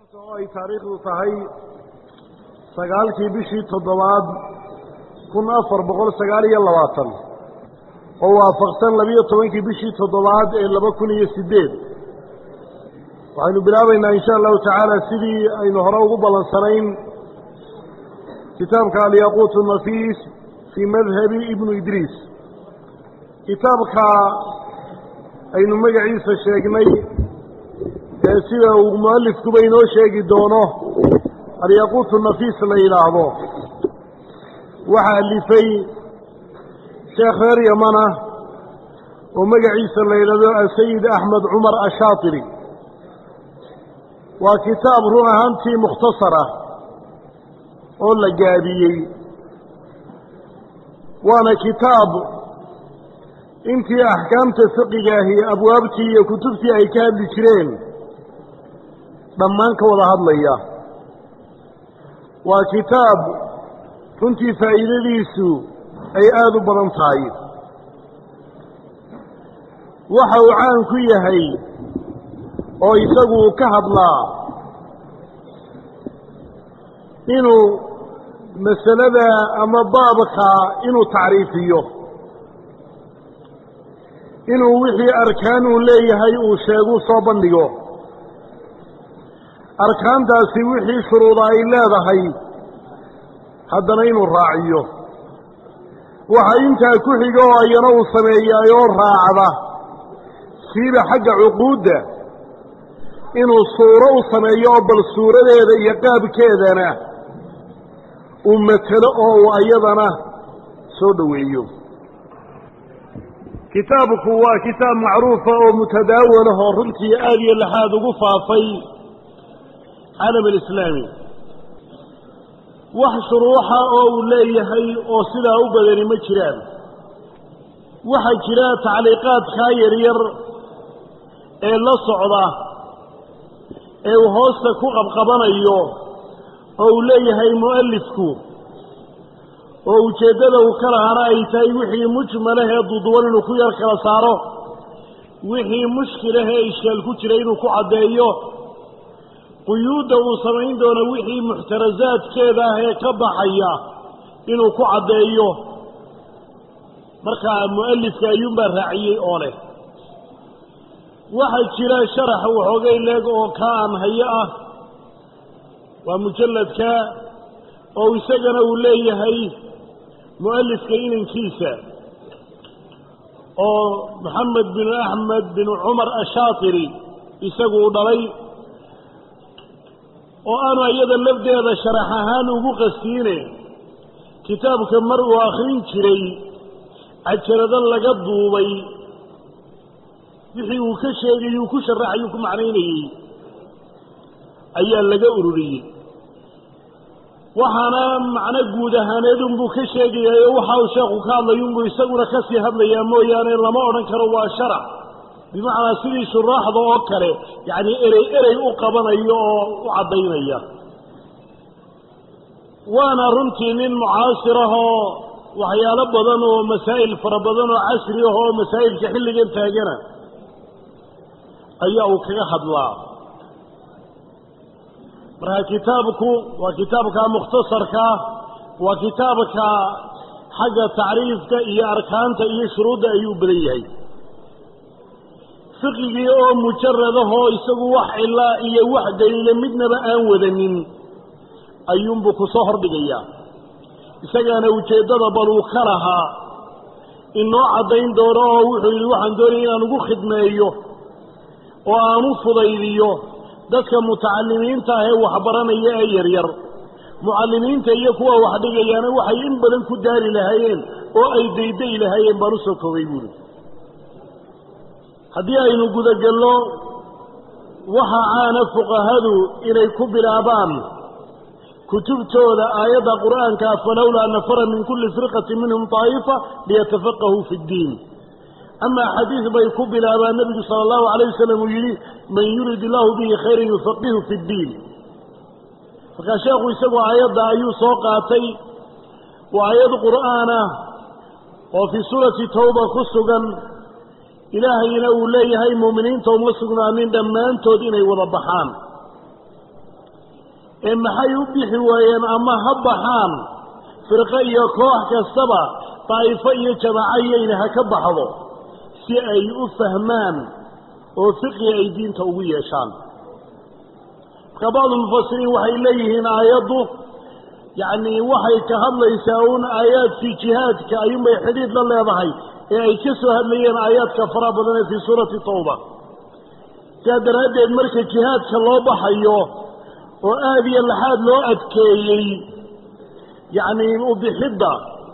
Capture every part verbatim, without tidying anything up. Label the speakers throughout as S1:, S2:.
S1: maanta oo ay taariikhdu tahay sagaalkii bishii toddobaad kun afar boqol sagaal iyo labaatan oo waafaqsan labiyo tobankii bishii toddobaad ee laba kun iyo siddeed waxaynu bilaabaynaa insha allahu tacaala sidii aynu hore ugu ballansanayn kitaabka alyaquut nafiis fii madhabi ibnu idriis kitaabka aynu magaciisa sheegnay ee sida uu mu'alifkuba inoo sheegi doono alyaquut nafiis la yidhaahdo waxaa alifay sheekh reer yamana oo magaciisa la yidhahdo asayid axmed cumar ashaatiri waa kitaab run ahaantii mukhtasar ah oo la gaabiyey waana kitaab intii axkaamta fiqigaahi abwaabtii iyo kutubtii ay ka hadli jireen dhammaan ka wada hadlaya waa kitaab runtii faa'iidadiisu ay aada u badan tahay waxa uu caan ku yahay oo isagu ka hadlaa inuu masalada ama baabka inuu tacriifiyo inuu wixii arkaan uu leeyahay uu sheeguu soo bandhigo arkaantaasi wixii shuruuda ay leedahay haddana inuu raaciyo waxa intaa ku xiga oo ayana uu sameeyaay oo raacda siiba xagga cuquudda inuu suuro u sameeyo oo bal suuradeeda iyo qaabkeedana uu matelo oo uu ayadana soo dhoweeyo kitaabku waa kitaab macruufa oo mutadaawala oo runtii aada iyo laxaad ugu faafay caalam alislaami wax shuruuxa oo uu leeyahay oo sidaa u badani ma jiraan waxaa jira tacliiqaadkaa yaryar ee la socda ee uu hoosta ku qabqabanayo oo uu leeyahay mu'alifku oo ujeeddada uu ka lahaana ay tahay wixii mujmalahee duduwan inuu ku yar kala saaro wixii mushkilahee ishkaal ku jira inuu ku caddeeyo quyuudda uu samayn doono wixii muxtarasaadkeeda ah ee ka baxaya inuu ku caddeeyo markaa mu'alifka ayuunbaa raaciyey oo leh waxaa jira sharaxa waxoogay leeg oo ka aan hayo ah waa mujalladka oo isagana uu leeyahay mu'alifka inankiisa oo moxamed bin axmed bin cumar ashaatiri isagu u dhalay oo aanu iyada lafdeeda sharax ahaan ugu qastiine kitaabka mar uu akhrin jiray cajalado laga duubay wixii uu ka sheegayey uu ku sharaxayuu ku macnaynayey ayaa laga ururiyey waxaana macno guud ahaaneedunbuu ka sheegayaa oo waxa uu sheekhu ka hadlayunbuu isaguna ka sii hadlayaa mooyaane lama odhan karo waa sharax bimacnaa sidii shuraaxda oo kale yacni erey erey u qabanayo oo u caddaynaya waana runtii nin mucaasir ah oo waxyaalo badan oo masaa'il fara badan oo casri ah oo masaa'ilka xilligan taagana ayaa uu kaga hadlaa marka kitaabku waa kitaabka mukhtasarka waa kitaabka xagga tacriifka iyo arkaanta iyo shuruudda ayuu badan yahay fiqigii oo mujaradahoo isagu wax cilaa iyo wax daliila midnaba aan wadanin ayuunbuu ku soo hordhigayaa isagaana ujeeddada bal uu ka lahaa inoo caddayn doono oo wuxuu yidhi waxaan doonaya inaan ugu khidmeeyo oo aan u fudaydiyo dadka mutacalimiinta ah ee waxbaranaya ee yaryar mucallimiinta iyo kuwa wax dhigayaana waxay in badan ku daari lahaayeen oo ay dayday lahaayeen baan u soo koobay buuri haddii aynu gudagelno waxaa caana fuqahadu inay ku bilaabaan kutubtooda aayadda qur'aanka falowlaa nafara min kulli firqatin minhum daa'ifa liyatafaqahuu fi ddiin amaa xadiid bay ku bilaabaan nebigu sala allahu calayh wasalam uu yidhi man yurid illaahu bihi khayran yufaqihu fi ddiin markaa sheekhu isagu aayadda ayuu soo qaatay waa aayad qur'aan ah oo fii suurati tawba ku sugan ilaahayna uu leeyahay mu'miniinta uma sugnaanin dhammaantood inay wada baxaan ee maxay u bixi waayeen ama ha baxaan firqo iyo koox kastaba daa'ifo iyo jamaaco iyayna ha ka baxdo si ay u fahmaan oo fiqhi ay diinta ugu yeeshaan marka bacdu mufasiriin waxay leeyihiin aayaddu yacni waxay ka hadlaysaa uun aayaadkii jihaadka ayuunbay xidhiidh la leedahay ee ay ka soo hadlayeen aayaadka faraha badan ee fii suurati tawba sidaa daraaddeed marka jihaadka loo baxayo oo aad iyo laxaad loo adkeeyey yacni ubixidda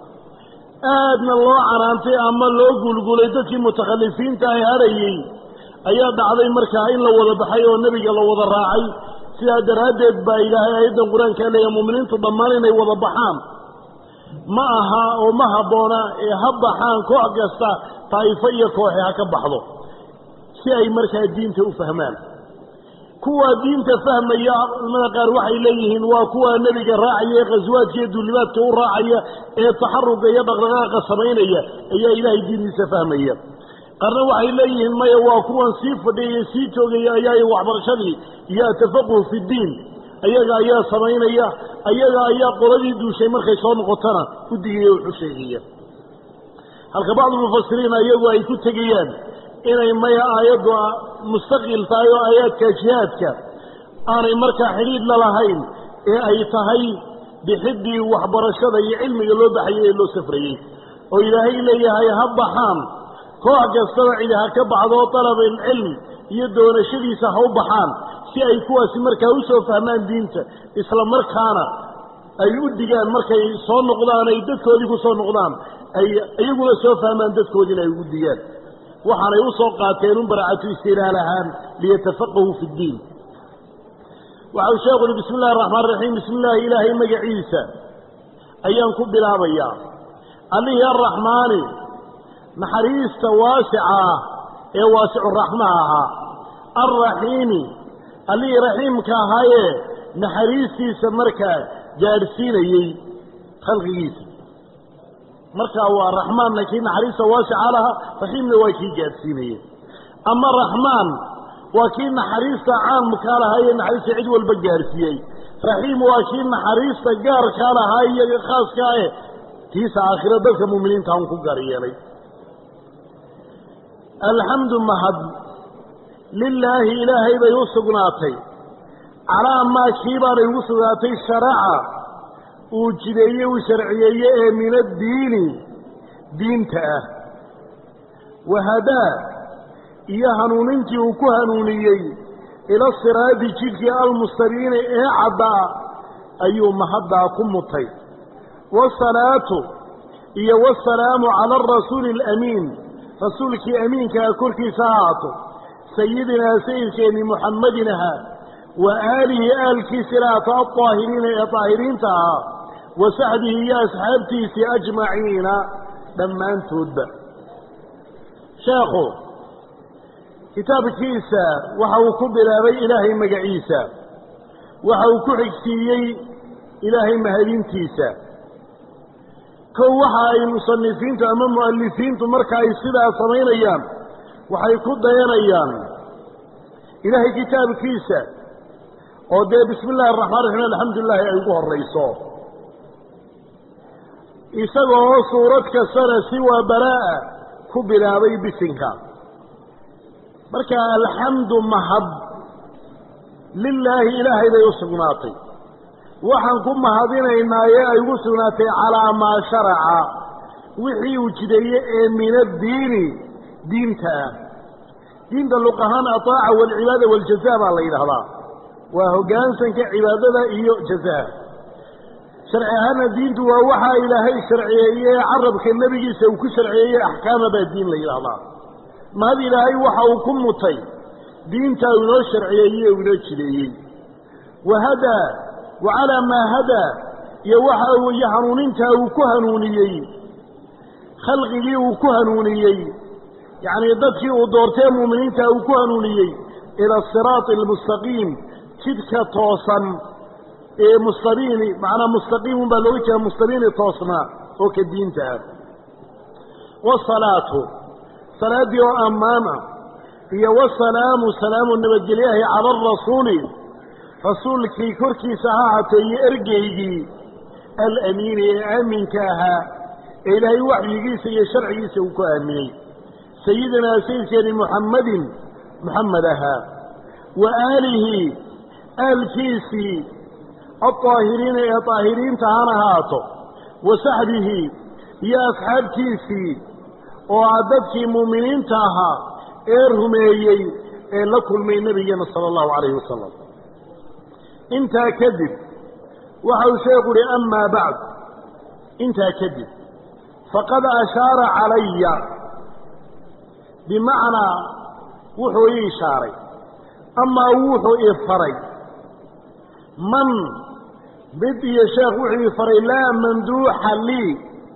S1: aadna loo canaantay ama loo gulgulay dadkii mutakhalifiinta ay harayey ayaa dhacday markaa in la wada baxay oo nebiga la wada raacay sidaa daraaddeed baa ilaahay aayaddan qur-aankaa leeya mu'miniintu dhammaan inay wada baxaan ma aha oo ma habboona ee ha baxaan koox kasta daa'ifo iyo kooxi ha ka baxdo si ay markaa diinta u fahmaan kuwa diinta fahmaya culamada qaar waxay leeyihiin waa kuwa nebiga raacaya ee khaswaadka iyo duulimaadka u raacaya ee taxaruga iyo dhaqdhaqaaqa samaynaya ayaa ilaahay diintiisa fahmaya qaarna waxay leeyihiin maya waa kuwan sii fadhiyaya sii joogaya ayaa waxbarashadii iyo atafaquh fi ddiin ayaga ayaa samaynaya ayaga ayaa qoladii duushay markay soo noqotana guddigaya wuxuu sheegaya halka bacdu mufasiriin ayagu ay ku tegayaan inay maya aayaddu mustaqil tahay oo aayaadka jihaadka aanay markaa xidhiidh la lahayn ee ay tahay bixiddii waxbarashada iyo cilmiga loo baxayay ee loo safrayey oo ilaahay leeyahay ha baxaan koox kastaba cidi ha ka baxdo dalabulcilm iyo doonashadiisa ha u baxaan si ay kuwaasi markaa u soo fahmaan diinta isla markaana ay u digaan markay soo noqdaan ay dadkoodii ku soo noqdaan ay iyaguna soo fahmaan dadkoodiina ay ugu digaan waxaanay u soo qaateen un baracatu istilaal ahaan liyatafaqahuu fi ddiin waxau sheekhu uhi bismi illahi araxmaan raxiim bismi illaahi ilaahay magaciisa ayaan ku bilaabayaa allihii arraxmaani naxariista waasica ah ee waasicu raxmaha ahaa alraxiimi allihii raxiimka ahaayee naxariistiisa markaa gaadhsiinayey khalqigiisa markaa waa raxmaanna kii naxariista waasica laha raxiimna waa kii gaadhsiinayey ama raxmaan waa kii naxariista caamkaa lahaa iyo naxariista cid walba gaadhsiiyey raxiim waa kii naxariista gaarkaa lahaa iyo khaaska eh tiisa aakhiro dadka mu'miniinta un ku gaar yeelay alxamdu mahad lilaahi ilaahay bay u sugnaatay calaa maa kii baanay ugu sugnaatay sharaca uu jideeye uu sharciyeeye ee min addiini diinta ah wahadaa iyo hanuunintii uu ku hanuuniyey ila siraadi jidkii almustabiini ee caddaa ayuu mahaddaa ku mutay wasalaatu iyo wasalaamu cala arasuuli alamiin rasuulkii amiinkaa korkiisa ha ahaato sayidinaa sayidkeennii muxammadin ahaa wa aalihi aalkiisina ahaato aldaahiriina ee daahiriinta ahaa wa saxbihi iyo asxaabtiisii ajmaciina dhammaantoodba sheekhu kitaabkiisa waxa uu ku bilaabay ilaahay magaciisa waxa uu ku xigsiiyey ilaahay mahadintiisa kow waxa ay musanifiintu ama mu'alifiintu marka ay sidaa samaynayaan waxay ku dayanayaan ilaahay kitaabkiisa oo dee bismi illahi araxmaan raxiim alxamdulilahi ay ugu horrayso isagoo suurad kastana si waa baraa'a ku bilaabay bisinka marka alxamdu mahad lilaahi ilaahay bay u sugnaatay waxaan ku mahadinaynaa ee ay ugu sugnaatay calaa maa sharaca wixii uu jideeye ee min addiini diinta ah diinta luq ahaan ataaca waalcibaada waaljazaa baa la yidhaahdaa waa hoggaansanka cibaadada iyo jazaa sharci ahaana diintu waa waxaa ilaahay sharciyeeye carabka nebigiisa uu ku sharciyeeye axkaama baa diin la yidhaahdaa mahad ilaahay waxa uu ku mutay diintaa uu inoo sharciyeeye uu inoo jideeyey wahadaa wa calaa maa hadaa iyo waxa weeye hanuunintaa uu ku hanuuniyey khalqigii uu ku hanuuniyey yacnii dadkii uu doortee mu'miniinta uu ku hanuuniyey ila asiraati almustaqiim jidka toosan ee mustabiini macnaa mustaqiimun baa looga jeeda mustabiini toosnaa oo ka diinta ah wasalaatu salaaddii oo ammaan ah iyo wasalaamu salaamu nabadgelyahi cala arasuuli rasuulkii korkiisa ha ahaatee ergeygii alamiini ee aaminka ahaa ee ilaahay waxyigiisa iyo sharcigiisa uu ku aaminay sayidinaa sayidkeeni muxammadin muxamed ahaa wa aalihi aalkiisii alطaahiriina ee طaahiriinta hana ahaato wa saxbihi iyo asxaabtiisii oo ah dadkii muuminiinta ahaa ee rumeeyey ee la kulmay nebigeena sala allahu calayhi wasalam intaa kadib waxa uu sheekhu uhi amaa bacd intaa kadib faqad ashaara calaya bimacnaa wuxuu ii ishaaray amaa wuxuu ii faray man mid iyo sheekh wuxuu ii faray laa manduuxa lii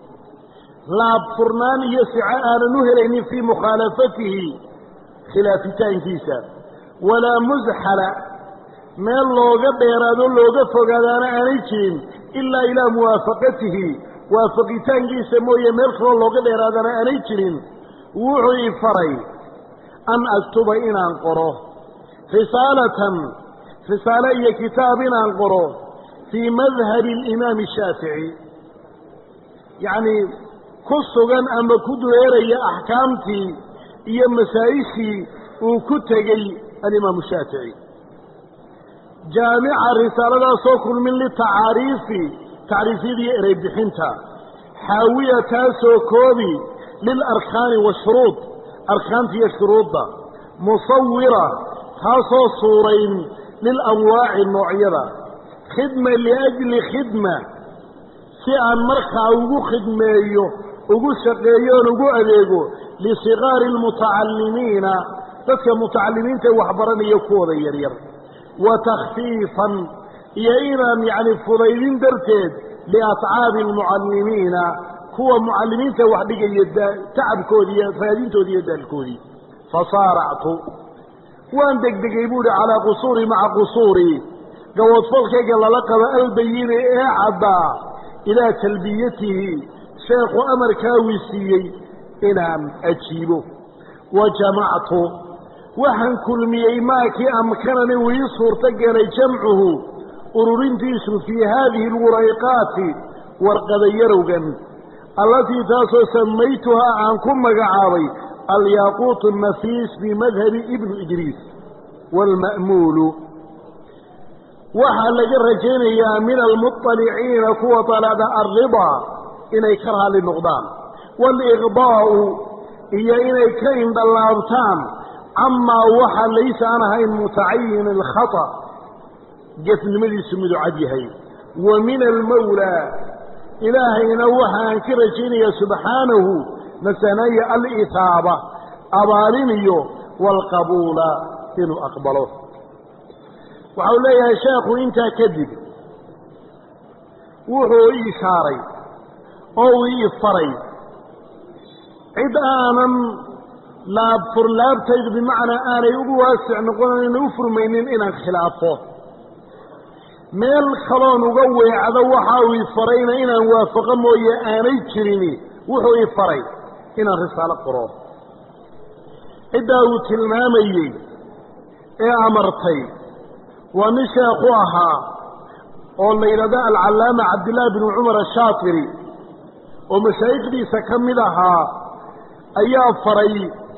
S1: laab furnaan iyo sico aanan u helaynin fii mukhaalafatihi khilaafitaankiisa walaa musxala meel looga dheeraado looga fogaadaana aanay jirin ilaa ilaa muwaafaqatihi waafaqitaankiisa mooye meel kaloo looga dheeraadana aanay jirin wuxuu ii faray an aktuba inaan qoro risaalatan risaale iyo kitaab inaan qoro fii madhabi alimaami shaafici yacnii ku sugan ama ku dureeraya axkaamtii iyo masaa-ishii uu ku tegey alimaamu shaafici jaamica risaaladaasoo kulmin litacaariifi tacriifyada iyo erey bixinta xaawiya taasoo koobi lilarkaani washuruud arkaanta iyo shuruudda musawira taasoo suurayn lilanwaaci noocyada khidma liajli khidma si aan markaa ugu khidmeeyo ugu shaqeeyo oon ugu adeego lisikaari almutacalimiina dadka mutacalimiinta waxbaranaya kuwooda yaryar wa takhfiifan iyo inaan yacni fudaydin darteed liatcaabi almucallimiina kuwa mucallimiinta wax dhigaya tacabkoodii iyo raadintoodii iyo daalkoodii fasaaractu waan degdegay buuhi calaa qusuuri maca qusuuri gaboodfalkayga lala qabo albayine ee caddaa ilaa talbiyatihi sheekhu amarkaa wii siiyey inaan ajiibo wa jamactu waxaan kulmiyey maakii amkanani wii suurto gelay jamcuhu ururintiisu fii haadihi alwurayqaati warqada yarowgan allatii taasoo samaytuhaa aan ku magacaabay alyaaquut annafiis bimadhabi ibnu idriis waalma'muulu waxaa laga rajaynayaa min almuطaliciina kuwa dalada alridaa inay ka raalli noqdaan waaliqdaa'u iyo inay ka indhallaabtaan camaa waxa laysa aan ahayn mutacayin alkhata gefnimadiisu miduu cad yahay wa min almawlaa ilaahayna waxa aan ka rajaynayaa subxaanahu masanaya alitaaba abaaliniyo waalqabuula inuu aqbalo waxa uu leeyahay sheekhu intaa kadib wuxuu ii ishaaray oo uu ii faray cid aanan laabfurlaabtaydu bimacnaa aanay ugu waasic noqonayna u furmaynin inaan khilaafo meel kaloon uga weecdo waxa uu ii farayna inaan waafaqo mooye aanay jirini wuxuu ii faray inaan risaalo qoro ciddaa uu tilmaamayey ee amartay waa nin sheekhu ahaa oo la yidhahdo alcallaama cabdillaahi binu cumar ashaatiri oo mashaayikhdiisa ka mid ahaa ayaa faray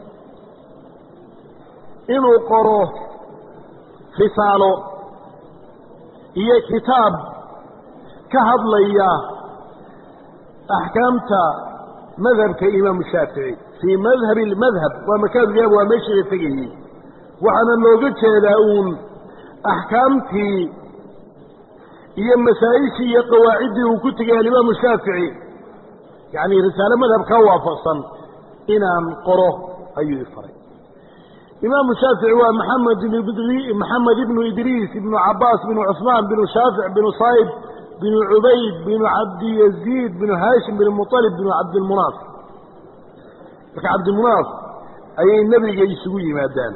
S1: inuu qoro risaalo iyo kitaab ka hadlaya axkaamta madhabka imaamu shaafici fii madhabi almadhab waa makaanyaab waa meeshii la tegayey waxaana looga jeedaa uun axkaamtii iyo masaa-ishii iyo qawaaciddii uu ku tegay alimaamu shaafici yacni risaale madhabkaa waafaqsan inaan qoro ayuu i faray imaamu shaafici waa maxamed maxamed ibnu idriis ibnu cabaas binu cusmaan binu shaafic binu sayd binu cubayd binu cabdiyaziid binu haashim binu muطalib binu cabdilmunaaf marka cabdimunaaf ayay nebiga isugu yimaadaan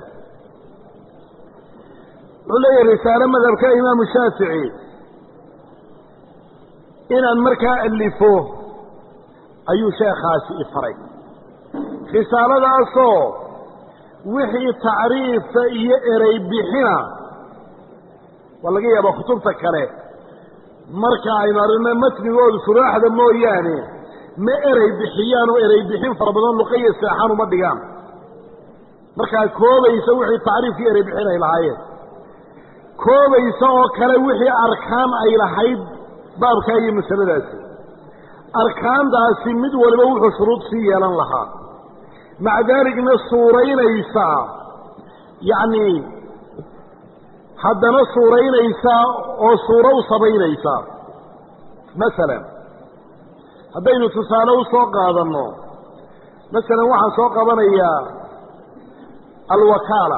S1: wuxuu leeyahay risaale madhabka imaamu shaafici inaan markaa alifo ayuu sheekhaasi i faray risaaladaasoo wixii tacriifa iyo erey bixina والله يا أبو خطوبة كله مركع عمارنا متن يقول صراحة موياني ما إري بحيان وإري بحين فربضان لقية الساحان ومدقام مركع كوبا يسوي التعريف في إري بحين إلى عاية كوبا يسوي كلوحي أركان إلى حيب باب كاي مسلسل أركان ده سمد ولبوح شروط سيالا لها مع ذلك من الصورين يسا يعني حدنا الصورين يسا أو صورة وصبين يسا مثلا هبين تسالوا سوق هذا النوع مثلا واحد سوق بنيا الوكالة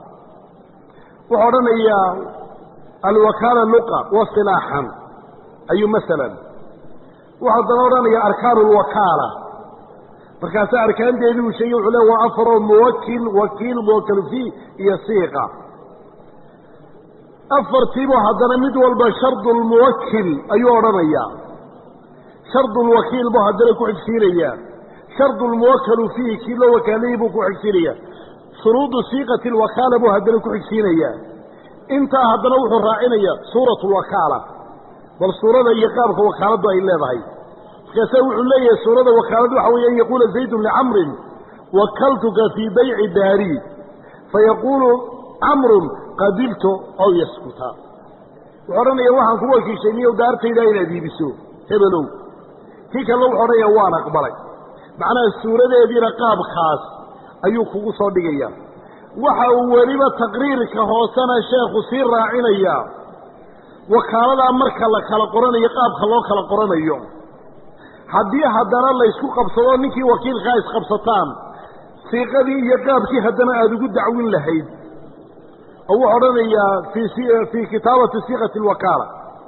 S1: وحرنيا الوكالة لقى وصلاحا أي مثلا واحد دورانيا أركان الوكالة فكانت أركان دي دي شيء على وأفر موكل وكيل موكل فيه يسيقى أفر تيبو حدنا مدول بشرط الموكل أيوه رميا شرط الوكيل بو حدنا كو عكسيريا شرط الموكل فيه كيلو وكالي بو كو عكسيريا شروط صيغة الوكالة بو حدنا كو عكسيريا انت حدنا وحو راعينيا صورة الوكالة بل صورة يقابك وكالة أي الله بهي كسوح لي صورة وكالة وحوي أن يقول زيد لعمر وكلتك في بيع داري فيقول عمر قبلت أو يسكتا وحرنا يوحن كوا كيشيني ودارتي إلى دي بسو هبلو هيك الله حرنا يوان أقبلك معنى السورة دي رقاب خاص أيوك فوق صديقيا وحاولي تقريرك هو سنة شيخ سير راعينيا وكالة أمرك الله كلا قرآن يقاب خلوه كلا قرآن اليوم حدي حدنا الله يسوق قبصوا نكي وكيل خايس قبصتان سيقدي يقاب كي حدنا أدو دعوين لهيد أو حرنا في في كتابة صيغة الوكالة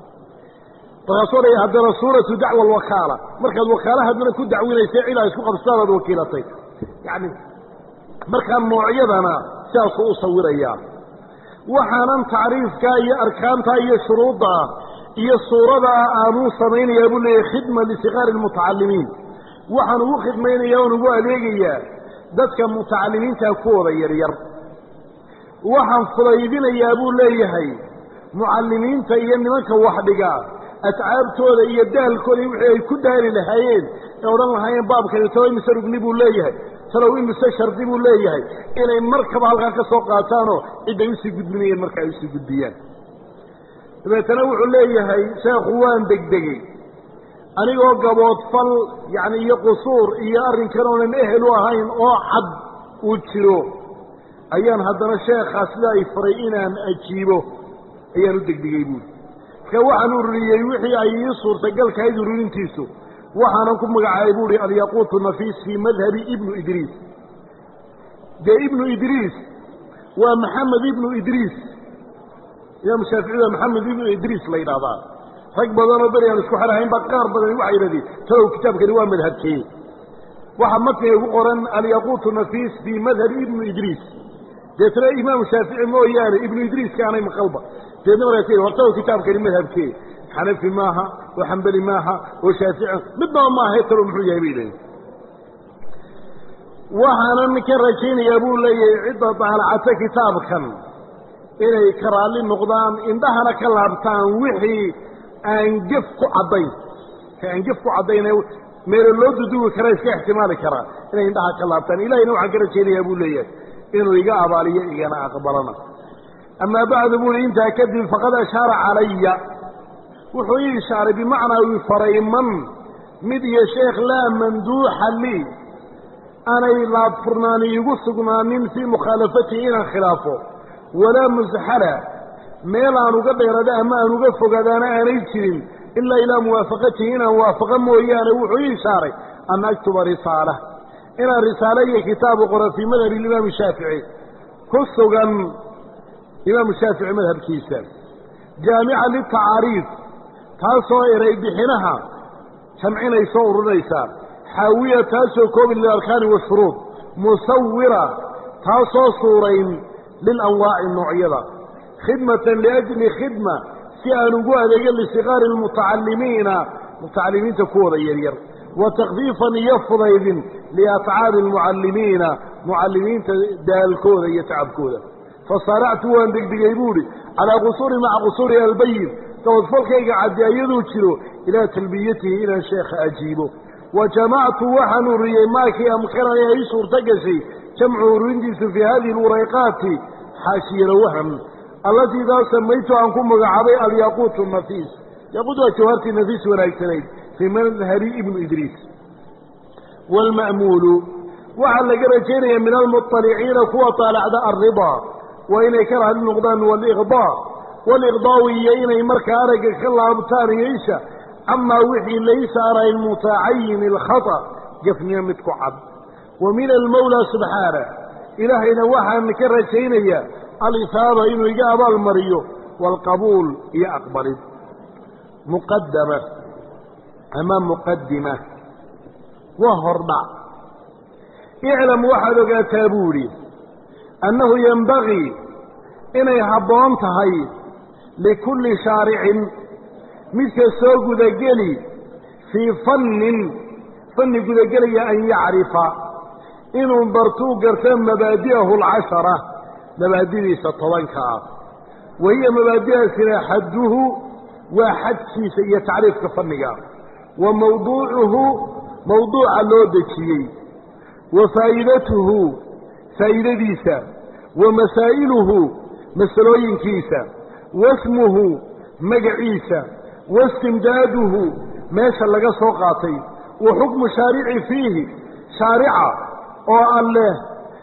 S1: فصورة حدنا صورة دعوة الوكالة مركز الوكالة حدنا كل دعوين يسعي لا يسوق قبصتان الوكيلتين يعني مركز معيدنا سياسو أصور إياه وحانا تعريف كاي أركان كاي شروطها هي الصورة آنو سمين يقول لي خدمة لصغار المتعلمين وحنو خدمين يونبو أليقيا ذاتك متعلمين تأكوه يرير وحن فضيبين يقول لي هاي معلمين تأيين منك وحدقا أتعاب تولا يدها الكل يوحي كدها للهايين يقولون الهايين باب كان يتوي مسروق نبو لي هاي سلوين مستشر ديبو لي هاي إلي مركب على غاك سوقاتانو إذا يسي قد مني المركب يسي قد ديان إذا تنوع ليه شيخ وان دقدقي أنا يقول قبوط فل يعني يقصور إيارين كانوا نمهل وهين أو حد وتشيروه أيان هدنا الشيخ أسلاي فريئين أن أجيبه أيان الدقدقي بود كوحن الرئي وحي أي يصور تقل كايدو رين تيسو وحنكم مقعيبوري أن يقوط النفيس في مذهب ابن إدريس ده ابن إدريس ومحمد ابن إدريس يا مشافعي محمد ابن إدريس لا يرضى رق بدن بريان اسكو خرهين بقار بدن waxay yiraahdeen talow kitaabkani waa madhabkii waxa matay ugu qoran al yaqut nafis fi madhhab ibn idris deetna imam shafi'i mooyaane ibn idris kaanay maqalba deedna wareetay horta kitaabkani madhabkii xanafi maaha oo hanbali maaha oo shafi'i midna ma aha talow muxuu yahay biilay waxaan ka rajaynaya buu leeyahay cidda daalacata kitaabkan inay karaali noqdaan indhahana ka laabtaan wixii aan jaf ku cadayn aan jaf ku cadayn meel loo duduwi karo iska ihtimaali kara inay indhaha ka laabtaan ilaahina waxa kara jeelaya buu leeyahay inuu iga abaaliyo igana aqbalana ama bacdu buu inta kadib faqad ashara alayya wuxuu ishaare bimaana uu farayman mid ya sheekh la manduuha li ana ila furnaani igu sugnaanin fi mukhalafati ina khilaafo ولا مزحلة ميلا نقدر يرده أما نقدر فقدانا أنيتين إلا إلى موافقته هنا موافقا مويانا وحي شاري أن أكتب رسالة إلى رسالة كتاب قرأ في مذهب الإمام الشافعي خصوصا الإمام الشافعي مذهب كيسان جامعة للتعاريف تاسو إلي بحنها سمعين يصور ليسان حاوية تاسو كوب للأركان والشروط مصورة تاسو صورين للأنواع النوعية خدمة لأجل خدمة سيانقوها لأجل صغار المتعلمين متعلمين تكون يرير وتخفيفا يفضل إذن لأفعال المعلمين معلمين دالكوذا يتعبكوذا فصارعت وان دقدقيبوري على قصور مع قصور البين توفلك عدي أيضو جرو إلى تلبيته إلى الشيخ أجيبه وجمعت وحن الريماك أمكرا يسور تقسي جمع رندس في هذه الوريقات حاشير وهم التي إذا سميت عنكم مقعبي الياقوت النفيس يقول وجوهرت النفيس ورايتنين في مذهب ابن إدريس والمأمول وعلى قرجين من المطلعين قوة طالع الرضا وإن كره النقدان والإغضاء والإغضاويين مركا أرق خلا أبتان يعيشا أما وحي ليس أرى المتعين الخطأ قفني متكعب ومن المولى سبحانه إلهنا وحا نكره شينيا الإثابة إنه يقابل المريو والقبول يأقبل مقدمة أمام مقدمة وهربع اعلم وحدك تابوري أنه ينبغي إن يحبون تهي لكل شارع مثل سوق ذجلي في فن فن ذجلي أن يعرف إنه برتو قرتان مبادئه العشرة مبادئه ستوانكا وهي مبادئه سنة حده واحد كيس يتعرف كفنها وموضوعه موضوع اللودكي وفائدته فائدتيسا ومسائله مسلوين كيسا واسمه مقعيسا واستمداده ماشا لغا سوقاتي وحكم شارع فيه شارع او الله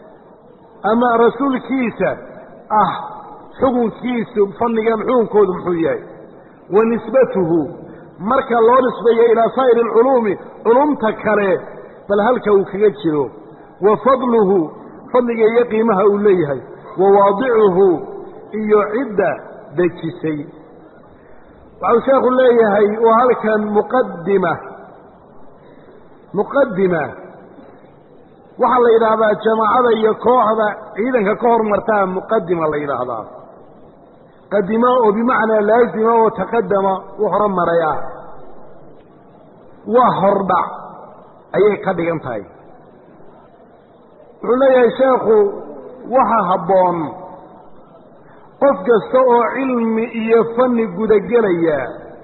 S1: اما رسول كيسا اه حكم كيس فنقام حكم كود محوياي ونسبته مركا الله نسبيه الى صائر العلوم علوم تكره بل هل كوكيجره وفضله فضل يقيمها أوليه وواضعه يعد دكسي وعشاق الله وهل كان مقدمة مقدمة وحل إلى هذا الجماعة يكوه هذا إذا ككور مرتان مقدمة إلى هذا قدمه بمعنى لازمه وتقدم وحرم مرياه وهربع أي قد ينتهي علي يا شيخ وحا هبون قف كستو علم يفن قدقليا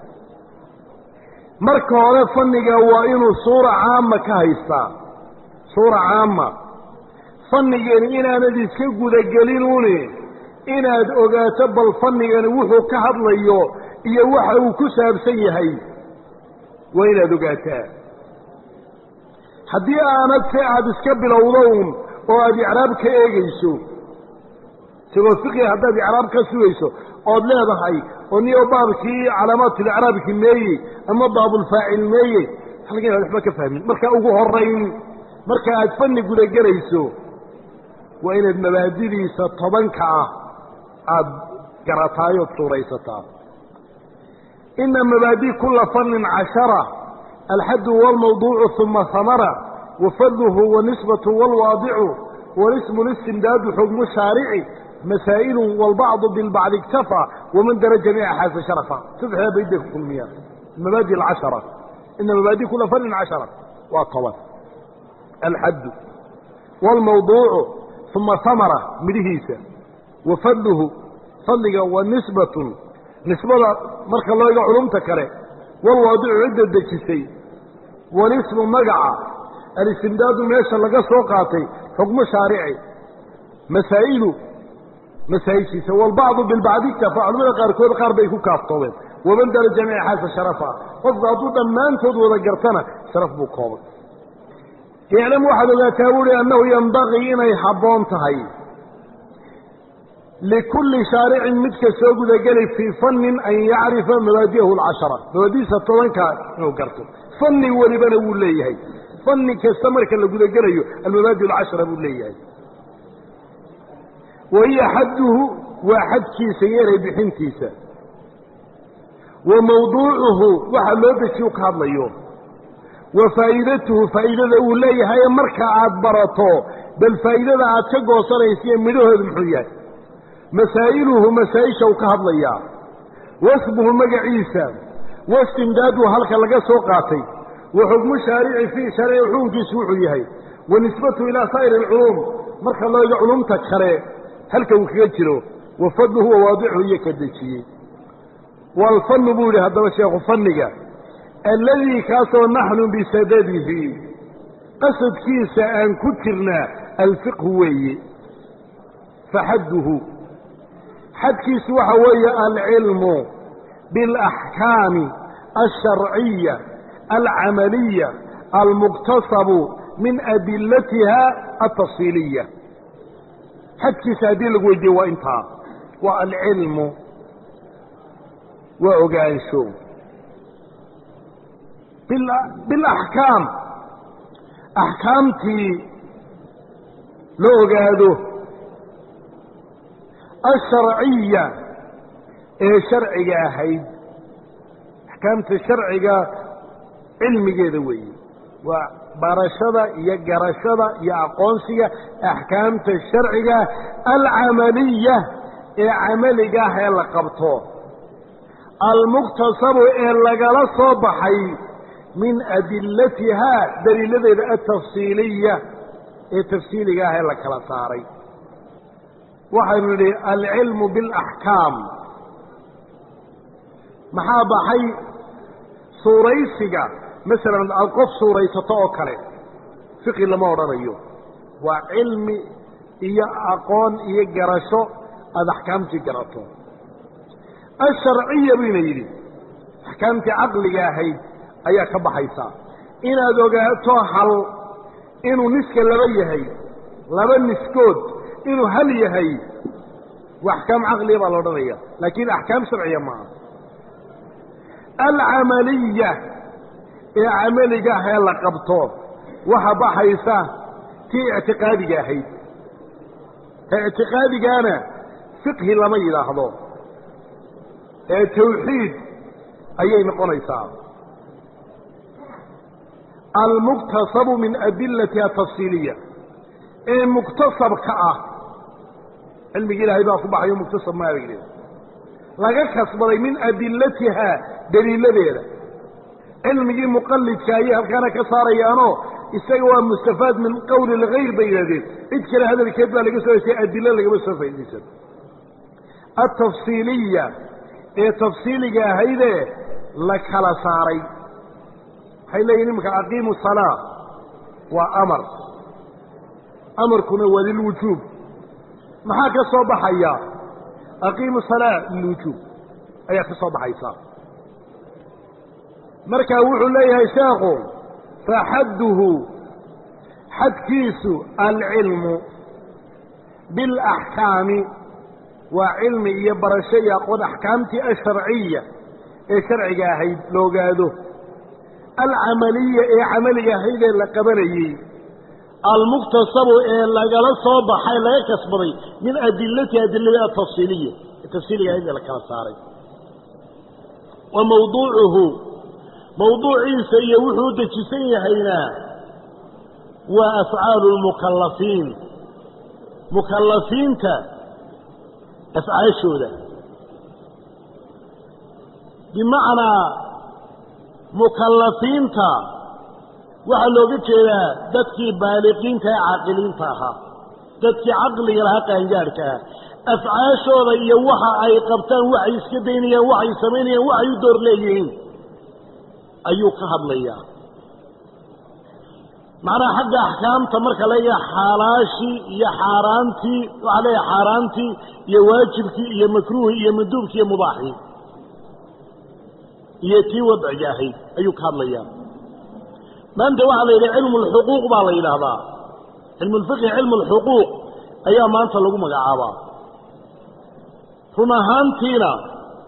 S1: مركا ولا فنقا وإنو صورة عامة كهيستا صورة عامة فنقا إنا ندي سيقو دقلينوني إنا أغاتب الفنقا وحو كهد ليو إيا وحو كساب سيهي وإنا دقاتا haddii aanad si aad iska bilowdown oo aad icraab ka eegayso sigoo fiqi haddaad icraab ka sugayso ood leedahay oo niyo baabkii calaamaadul icraabki meeyey ama baabulfaacil meeyey halkan aad waxba ka fahmin marka ugu horeyn marka aad fanni gudagelayso waa inaad mabaadidiisa tobanka ah aad garataayood suuraysataa ina mabaadi kulla fannin cashara الحد والموضوع ثم ثمرة وفضله ونسبة والواضع والاسم الاستمداد حكم الشارع مسائل والبعض بالبعض اكتفى ومن درج جميع حاس شرفا تفحى بيدك كل مياه المبادئ العشرة إن مبادئ كل فن عشرة والطوال الحد والموضوع ثم ثمرة مدهيسة وفضله فضله ونسبة نسبة مرك الله يقع علومتك عليه والواضع عدة دكسي والاسم مقعة الاستمداد ماشا لقى سوقاتي حكم شارعي مسائل مسائل سوى البعض بالبعض اكتفى من القاركود قارب يكون كافتوين ومن دار الجميع حاسة شرفا فالضغطوا دمان تود وذكرتنا شرف بكوبك يعلم واحد لا تقول أنه ينبغي أن يحبون تهي لكل شارع مثل سوق ذا في فن أن يعرف مبادئه العشرة مبادئ ستوان كنوكرته فن ولبنا وليه فن كاستمر كاللي ذا المبادئ العشرة وليه وهي حده واحد كي سيارة بحنتيسة وموضوعه وحلوبة شوك هذا اليوم وفائدته فائدة وليه هي مركة عبرته بل فائدة عتشقه صريسيا ملوه المحيات مسائله مسائل شوكة هضليا واسمه مقعيسا واستمداده هلك لقى سوقاتي وحكم الشارع فيه شارع حكم سوحيه ونسبته إلى سائر العلوم مرخى الله يقع علوم تكخري هل كوكيتره وفضل هو واضحه يكدشي والفن بولي هذا الشيخ فنك الذي كاسر نحن بسدده قصد كيس أن كترنا الفقه وي فحده حد كيس وحوي العلم بالأحكام الشرعية العملية المقتصب من أدلتها التفصيلية حد كيس أدل ويدي وإنتهى والعلم وأقايشو بالأحكام أحكامتي لو قادوا الشرعية إيه شرعية هيد أحكامت الشرعية علمي جدوي وبرشدة يا جرشدة يا قونسية أحكامت الشرعية العملية إيه عملية هي لقبته المقتصب إيه لقل صبحي من أدلتها دليل التفصيلية التفصيلية هي لك لصاري وحن العلم بالأحكام محابة حي سوريسيقا مثلا القف سوريسة توكله فقه لما ورانيو وعلم إيا أقون إيا جرشو هذا أحكامتي جراتو الشرعية بينيدي أحكامتي عقلي هاي ayaa ka baxaysa inaad ogaato hal inuu niska laba yahay laba niskood inuu hal yahay wax kam aqli baa loo dhanaya laakiin ahkaam sharciya ma al-amaliyya ee amaliga ah la qabto waxa baxaysa tii i'tiqaadiga ahayd i'tiqaadigana fiqh lama yiraahdo ee tawxiid ayay noqonaysaa المكتسب من أدلتها التفصيلية إيه مكتسب كأه علم إلهي بقى صباح يوم مكتسب ما يرجع لقد كسب من أدلتها دليل بيرة علم جي مقلد كايها كان كسار يانو استوى مستفاد من قول الغير بين ذلك اتكل هذا الكتاب اللي قصوا يسي أدلة اللي قصوا في الإنسان التفصيلية إيه تفصيلية هيدا لك على ساري حين ينمك أقيموا الصلاة وأمر أمر كنا وللوجوب ما حاك الصباح أيها أقيموا الصلاة للوجوب أيها في الصباح أيها مركا وحو ليها يساقوا فحده حد كيس العلم بالأحكام وعلم يبرى شيء يقول أحكامتي الشرعية الشرعية هي لو قادوه العملية إيه عملية هي اللي قبليه المكتسب إيه اللي قال صوبة حي لا يكسبري من أدلتها أدلة التفصيلية التفصيلية هي اللي كان صاري وموضوعه موضوع عيسى يوحود تسيه هنا وأفعال المكلفين مكلفين تا أفعال شو ده بمعنى مكلفين تا وحلو بكذا دتكي بالغين تا عاقلين تاها دتكي عقلي لها قنجارك أفعال شو ذي وحا أي قبطان وحي سكدينيا وحي سمينيا وحي دور ليين أيو قهد ليا معنى حق أحكام تمرك ليا حالاشي يا حارانتي وعلي حارانتي يا واجبتي يا مكروه يا مندوبك يا مباحي يتي وضع جاهي أيوك هذا الأيام ما أنت وعلى علم الحقوق بالله هذا علم الفقه علم الحقوق أيام ما أنت لقوم قعابا هنا هانتينا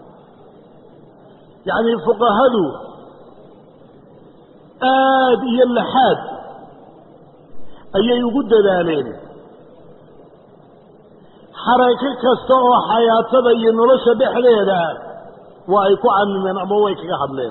S1: يعني الفقهاء آد يلحاد أي يقود ذلك حركة كستوى حياة ذي نرش بحليها وأيكو عن من أبويك كهدلين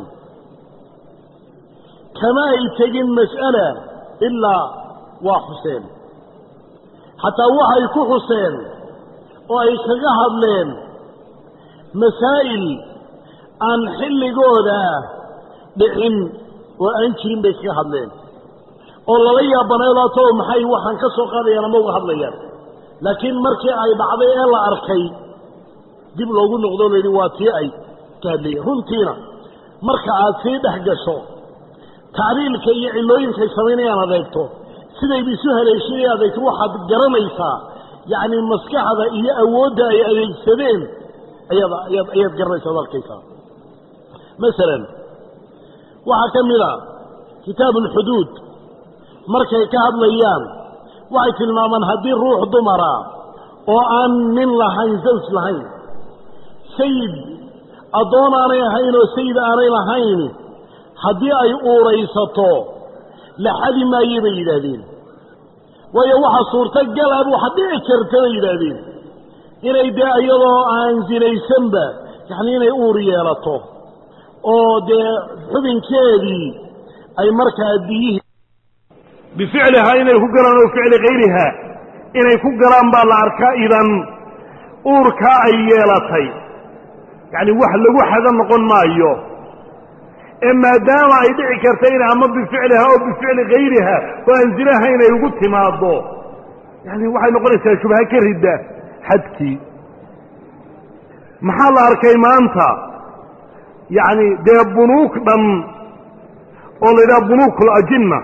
S1: كما يتجن مسألة إلا وحسين حتى وحيكو حسين وأيكو كهدلين مسائل عن حل جودة بحن وأنشرين بيك كهدلين والله لي بنيلاتهم حي وحن كسو قاضي أنا موقع هدلين laakiin markii ay dhacday ee la arkay dib loogu noqdo layidhi waa tii ay ka hadlayeen runtiina marka aad sii dhex gasho tacliilka iyo cilooyinkay samaynayaan adeegto sidayba isu haleeshiinay adeegto waxaad garanaysaa yacni maskaxda iyo awoodda ay adeegsadeen ayaad ayaad ayaad garanaysaa ad arkaysaa masalan waxaa ka mid a kitaabu alxuduud markay ka hadlayaan waxay tilmaamaan haddii ruux dumara oo aan nin lahayn zawj lahayn sayid addoon aanay ahayn oo sayid aanay lahayn haddii ay uuraysato la xadi maaye bay yidhaahdeen waayo waxa suurtagala waxa dhici karta bay yidhaahdeen inay dee iyadoo aan sinaysanba yacni inay uur yeelato oo dee xubinkeedii ay markaa biyihii bificlihaa inay ku galaan oo ficli hayrihaa inay ku galaan baa la arkaa idan uurkaa ay yeelatay yacni wax lagu xado noqon maayo ee maadaama ay dhici karta in ama bificlihaa oo bificli hayrihaa oo aan zinaha inay ugu timaaddo yacni waxay noqonaysaa shubha ka ridda xadkii maxaa la arkay maanta yacni dee bunuug dhan oo la yidhaha bunuukul ajinna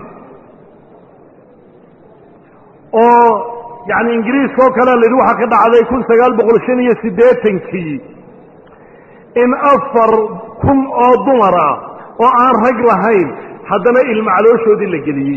S1: oo yacni ingiriiska oo kale la yidhi waxaa ka dhacday kun sagaal boqol shan iyo siddeetankii in afar kun oo dumara oo aan rag lahayn haddana ilmo calooshoodii la geliyey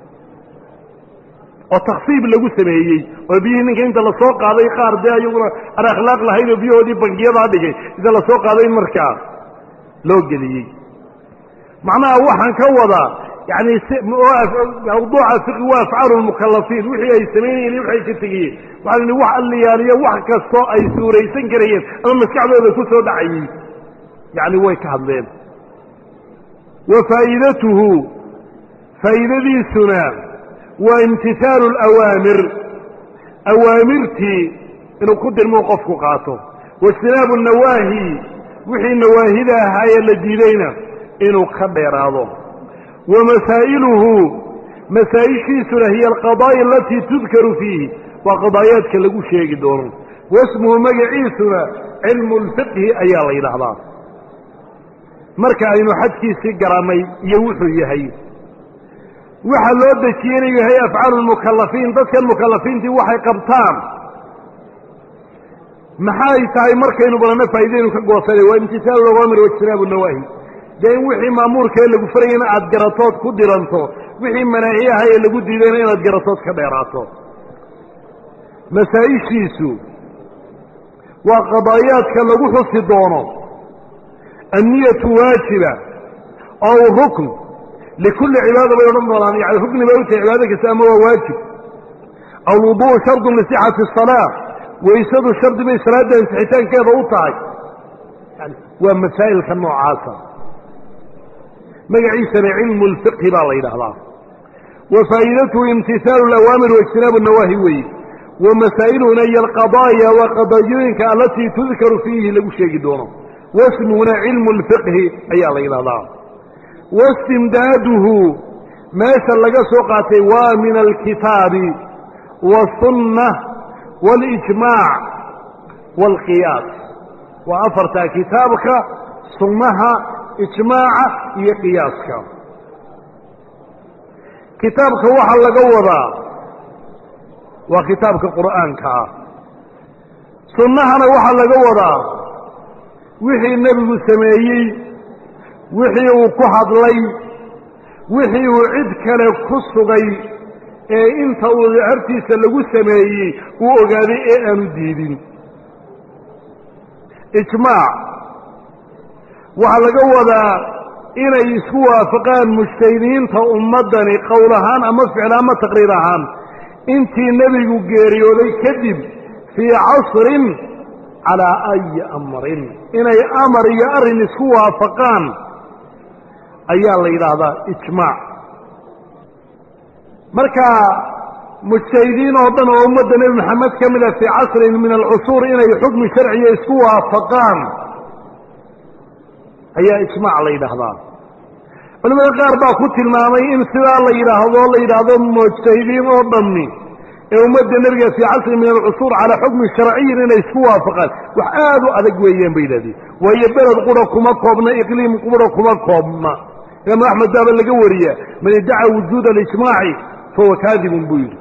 S1: oo taksiib lagu sameeyey oo biyihii ninka inta lasoo qaaday qaar dee ayaguna aan akhlaaq lahayn oo biyahoodii bangiyadaa dhigay inta lasoo qaaday in markaa loo geliyey macnaha waxaan ka wadaa yacni mawduuca fiqi waa afcaalu lmukalafiin wixii ay samaynayeen iyo waxay ka tegayeen waxaa lihi wax alliyaaliyo wax kastoo ay suuraysan karayeen ama maskaxdooda ku soo dhacayey yacni way ka hadleen wa faa'idatuhu faa'iidadiisuna waa imtihaalu alawaamir awaamirtii inuu ku dirmuu qofku qaato waijtinaabu annawaahi wixii nawaahida ahaayee la diidayna inuu ka dheeraado wa masaa'iluhu masaa'ishiisuna hiya alqadaa'i alatii tudkaru fiihi waa qadaayaadka lagu sheegi doono wasmuhu magaciisuna cilmu lfiqhi ayaa la yidhaahdaa marka aynu xadkiisii garannay iyo wuxuu yahay waxaa loo dejiyey inuu yahay afcaalu lmukalafiin dadkan mukalafiintii waxay qabtaan maxay tahay markaynu badanno faa'iidaynu ka goosanay waa imtisaalu alawaamir waijtinaabu nawaahi dee in wixii maamuurka ee lagu farayana aad garatood ku diranto wixii manaahi aha ee lagu diidayna inaad garatood ka dheeraato masaa'ishiisu waa qadaayaadka lagu xusi doono anniyatu waajiba ow rukn likulli cibaada bay odhan doonaan yani rukni bay u tahay cibaado kasta ama waa waajib alwudu'u shardun lisixati asalaa waysadu shardi bay salaadda ansixitaankeeda u tahay yani waa masaa'ilka noocaasa magaciisana cilmu lfiqhi baa la yidhaahdaa wa faa'idatuhu imtisaalu alawaamir waijtinaabu annawaahi weeye wa masaa'iluhuna iyo alqadaaya waa qadaayooyinka alatii tudkaru fiihi lagu sheegi doono wasmuhuna cilmu lfiqhi ayaa la yidhahdaa waistimdaaduhu meesha laga soo qaatay waa min alkitaabi wasunna waalijmaac waalqiyaas waa afartaa kitaabka sunnaha ijmaaca iyo qiyaaska kitaabka waxaa laga wadaa waa kitaabka qur'aanka ah sunnahana waxaa laga wadaa wixii nebigu sameeyey wixii uu ku hadlay wixii uu cid kale ku sugay ee inta uu hortiisa lagu sameeyey uu ogaaday ee aanu diidin ijmaac waxaa laga wadaa inay isku waafaqaan mujtahidiinta ummaddani qowl ahaan ama ficil ama taqriir ahaan intii nebigu geeriyooday kadib fii casrin calaa ayi amrin inay amar iyo arrin isku waafaqaan ayaa la yidhaahdaa ijmaac marka mujtahidiin oo dhan oo ummadda nebi maxamed ka mida fii casrin min alcusuur inay xukmi sharciya isku waafaqaan ayaa ijmaac la yidhaahdaa culimada qaar baa ku tilmaamay in sidaa la yidhaahdo la yidhaahdo mujtahidiin oo dhammi أمد النبي في عصر من العصور على حكم الشرعي إن يسكوا فقط وحادوا أذقويين بيدادي وهي بلد قرى كما إقليم قرى كما كما أحمد داب اللقورية من ادعى وجود الإجماعي فهو كاذب بيد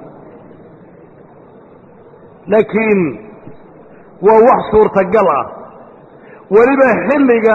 S1: لكن ووحصور تقلع ولبا حلقا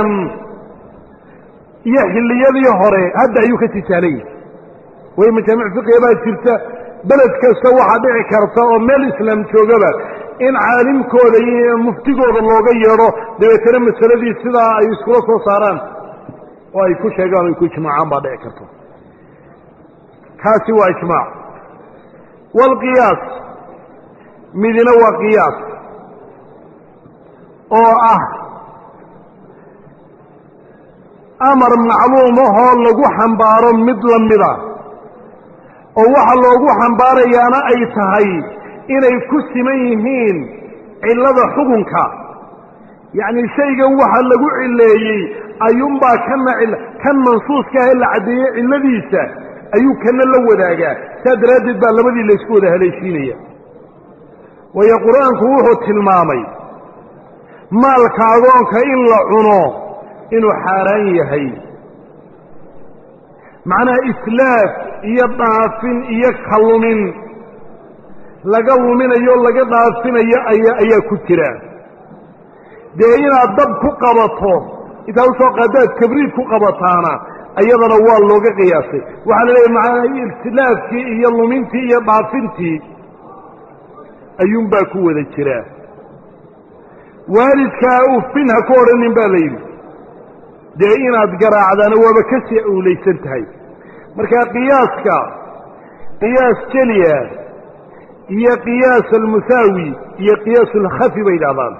S1: يحل يدي هوري هذا يكتي تالي ويما جمع فقه بقى ترتا بلد كسوا حديع كرتا ومال الإسلام شوغبا إن عالم كودي مفتقوا بالله غيره دبتنا مسألة دي سيدا يسكوا صاران ويكون شيئا ويكون اجماعا بعد كرتا كاسي واجماع والقياس مدينة وقياس oo ah amar macluumaha lagu xambaaro mid lamida oo waxa loogu xambaarayaana ay tahay inay ku siman yihiin cilada xukunka yaani shaygan waxa lagu cileeyay ayuunba kana kan mansuuska ah la cadeeyay ciladiisa ayuu kana la wadaagaa sadradid baa labadii la isku wada haleeshiinaya way quraanku wuxuu tilmaamay maalka agoonka in la cuno inuu xaaraan yahay macnaa islaaf iyo dhaafin iyo kalumin laga luminayo laga dhaafinayo ayaa ayaa ku jira dee inaad dab ku qabato intaa usoo qaadaad kabriid ku qabataana ayadana waa looga qiyaasay waxaa la leeyahay macnaa islaafkii iyo lumintii iyo dhaafintii ayuunbaa ku wada jira waalidkaa ufin ha ku odhanin baa la yidhi dee inaad garaacdaana waaba ka sii awlaysan tahay markaa qiyaaska qiyaas jeliya iyo qiyaas almusaawi iyo qiyaas alkhafi bay yidhahdaan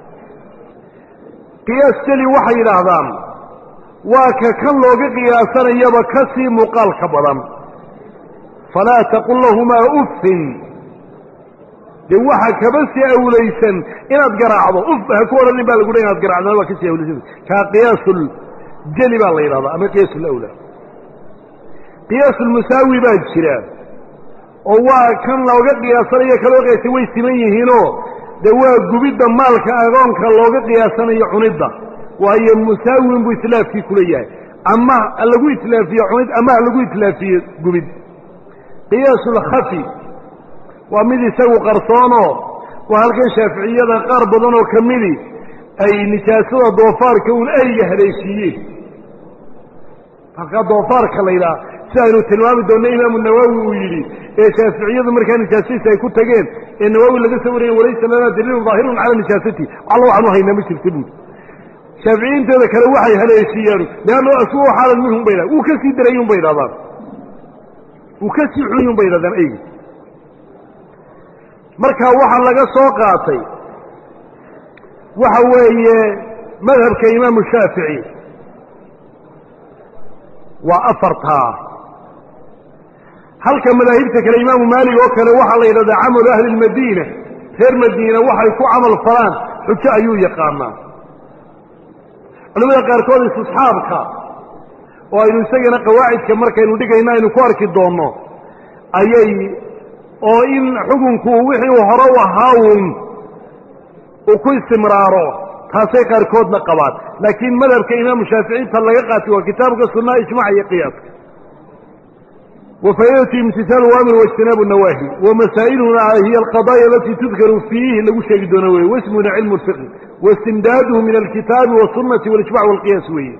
S1: qiyaas jeli waxay yidhaahdaan waa ka kan looga qiyaasanayaba ka sii muuqaalka badan falaa taqul lahumaa uffin dee waxa kaba sii awlaysan inaad garaacdo uf ha ku odhanin baa lagu leey inaad garaacdana waa ka sii awlaysan kaa qiyaasul jeli baa la yidhahdaa ama qiyaasul awlaa qiyaasulmusaawi baa jira oo waa kan looga qiyaasanayo kaloo qiyaasay way siman yihiinoo dee waa gubidda maalka agoonka looga qiyaasanayo cunidda waayo musaawin buu islaafkii kula yahay ama lagu itlaafiye cunid ama lagu itlaafiye gubid qiyaasulkhafi waa mid isagu qarsoono waa halkan shaaficiyada qaar badan oo kamidi ay nijaasada doofaarka uun ayga haleeshiiyeen halkaa doofaarka la yidhaha si aynu tilmaami doonno imaamu nawawi uu yidhi ee shaaficiyadu markaa nijaasadiisa ay ku tageen ee nawawi laga soo wariyey walaysa lanaa daliilun daahirun cala nijaasati alla waxaanu haynaa ma jirta buuri shaaficiyintooda kale waxay haleeshiiyaan leanno asuu xaalan minhum bay wuu ka sii darayun bay yidhahdaan wuu ka sii xuyun bay yidhahdaan aygi markaa waxaa laga soo qaatay waxa weeye madhabka imaamu shaafici waa afartaa halka madaahibta kale imaamu maalig oo kale waxaa la yidhahdaa camalu ahli lmadiina reer madiina waxay ku camal falaan xujo ayuu yaqaanaa culamada qaarkood istisxaabka oo aynu isagana qawaacidka markaynu dhigayno aynu ku arki doonno ayay oo in xukunku wixii uu hore u ahaawun uu ku istimraaro taasay qaarkoodna qabaan laakiin madhabka imaamu shaaficiinta laga qaatay waa kitaabka sunnaha ijmaca iyo qiyaaska وفائدة امتثال الأوامر واجتناب النواهي ومسائلنا هي القضايا التي تذكر فيه لقشة دونوي واسمنا علم الفقه واستمداده من الكتاب والسنة والإجماع والقياس ويه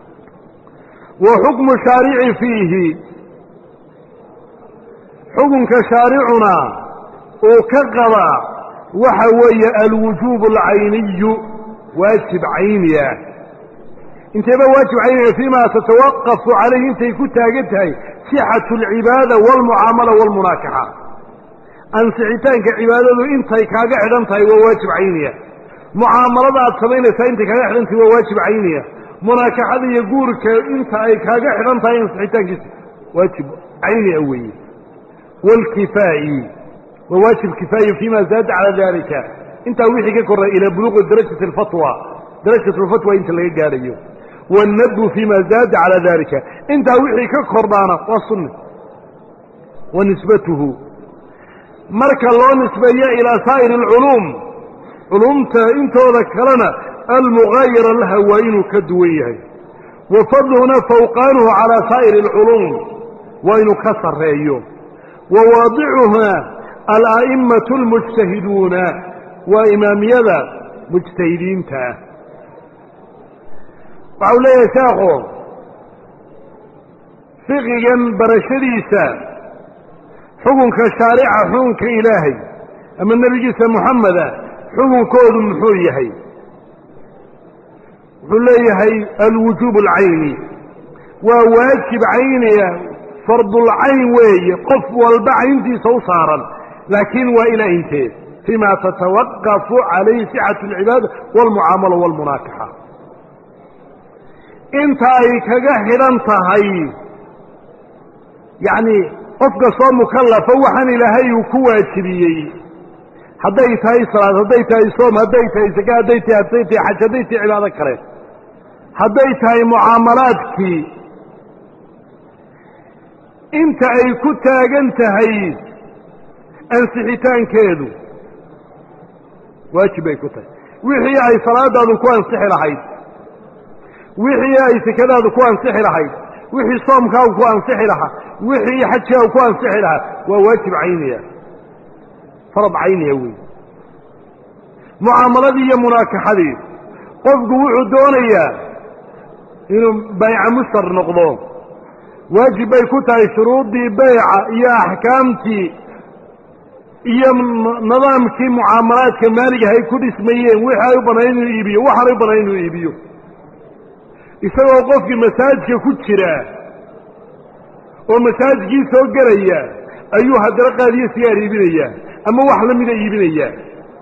S1: وحكم الشارع فيه حكم كشارعنا وكقضى وحوي الوجوب العيني واجب عينيا انت يبقى واجب عينيا فيما تتوقف عليه انت يكون تاجدها صحة العبادة والمعاملة والمناكحة أنسعتانك عبادة انت كاقع انت واجب عينيا معاملة أتصبين انت كاقع انت واجب عينيا مناكحة يقولك انت كاقع انت انسعتانك واجب عيني أولي والكفائي وواجب كفاية فيما زاد على ذلك انت وحي كقرأ إلى بلوغ درجة الفتوى درجة الفتوى انت اللي قاريه والندب فيما زاد على ذلك انت وحي كقربانا والسنة ونسبته marka loo nisbeeyo ilaa saa'iri alculuum culumta intooda kalena almugaayira laha waa inuu ka duwan yahay wa fadluhuna fawqaanuhu calaa saa'iri alculuum waa inuu ka sarreeyo wa waadicuha ala'imatu almujtahiduuna waa imaamiyada mujtahidiinta ah waxau leeyahay sheekhu fiqigan barashadiisa xukunka shaarica xukunka ilaahay ama nebigiisa moxameda xukunkoodu muxuu yahay wuxuu leeyahay alwujuub alcayni waa waajib cayniya fardulcayn weeye qof walba cayntiisa u saaran laakiin waa ilaa inteed fima tatawaqafu calayhi sixatu alcibaada waalmucaamala waalmunaakaxa inta ay kaga xidhan tahay yacni qof kastoo mukallafa waxaan ilaahay uu ku waajibiyey hadday tahay salaad hadday tahay soom hadday tahay saka hadday tahay hadday tahay xaj hadday tahay cibaado kale hadday tahay mucaamalaadkii inta ay ku taagan tahay ansixitaankeedu waajib bay ku tahay wixii ay salaadaadu ku ansixi lahayd wixii ay sakadaadu ku ansixi lahayd wixii soomkaagu ku ansixi lahaa wixii xajkaagu ku ansixi lahaa waa waajib cayniya farad cayniya wey mucaamaladii iyo munaakaxadii qofku wuxuu doonayaa inuu bayca mushtar noqdo waajib bay ku tahay shuruuddii bayca iyo axkaamtii iyo nidaamkii mucaamalaadka maaligahay ku dhismayeen wixii ay u banayn inuu iibiyo waxaan u banayn inuu iibiyo isagoo qofkii masaajidka ku jira oo masaajidkii soo gelaya ayuu haddana qaadiyo sigaar iibinayaa ama wax la mida iibinayaa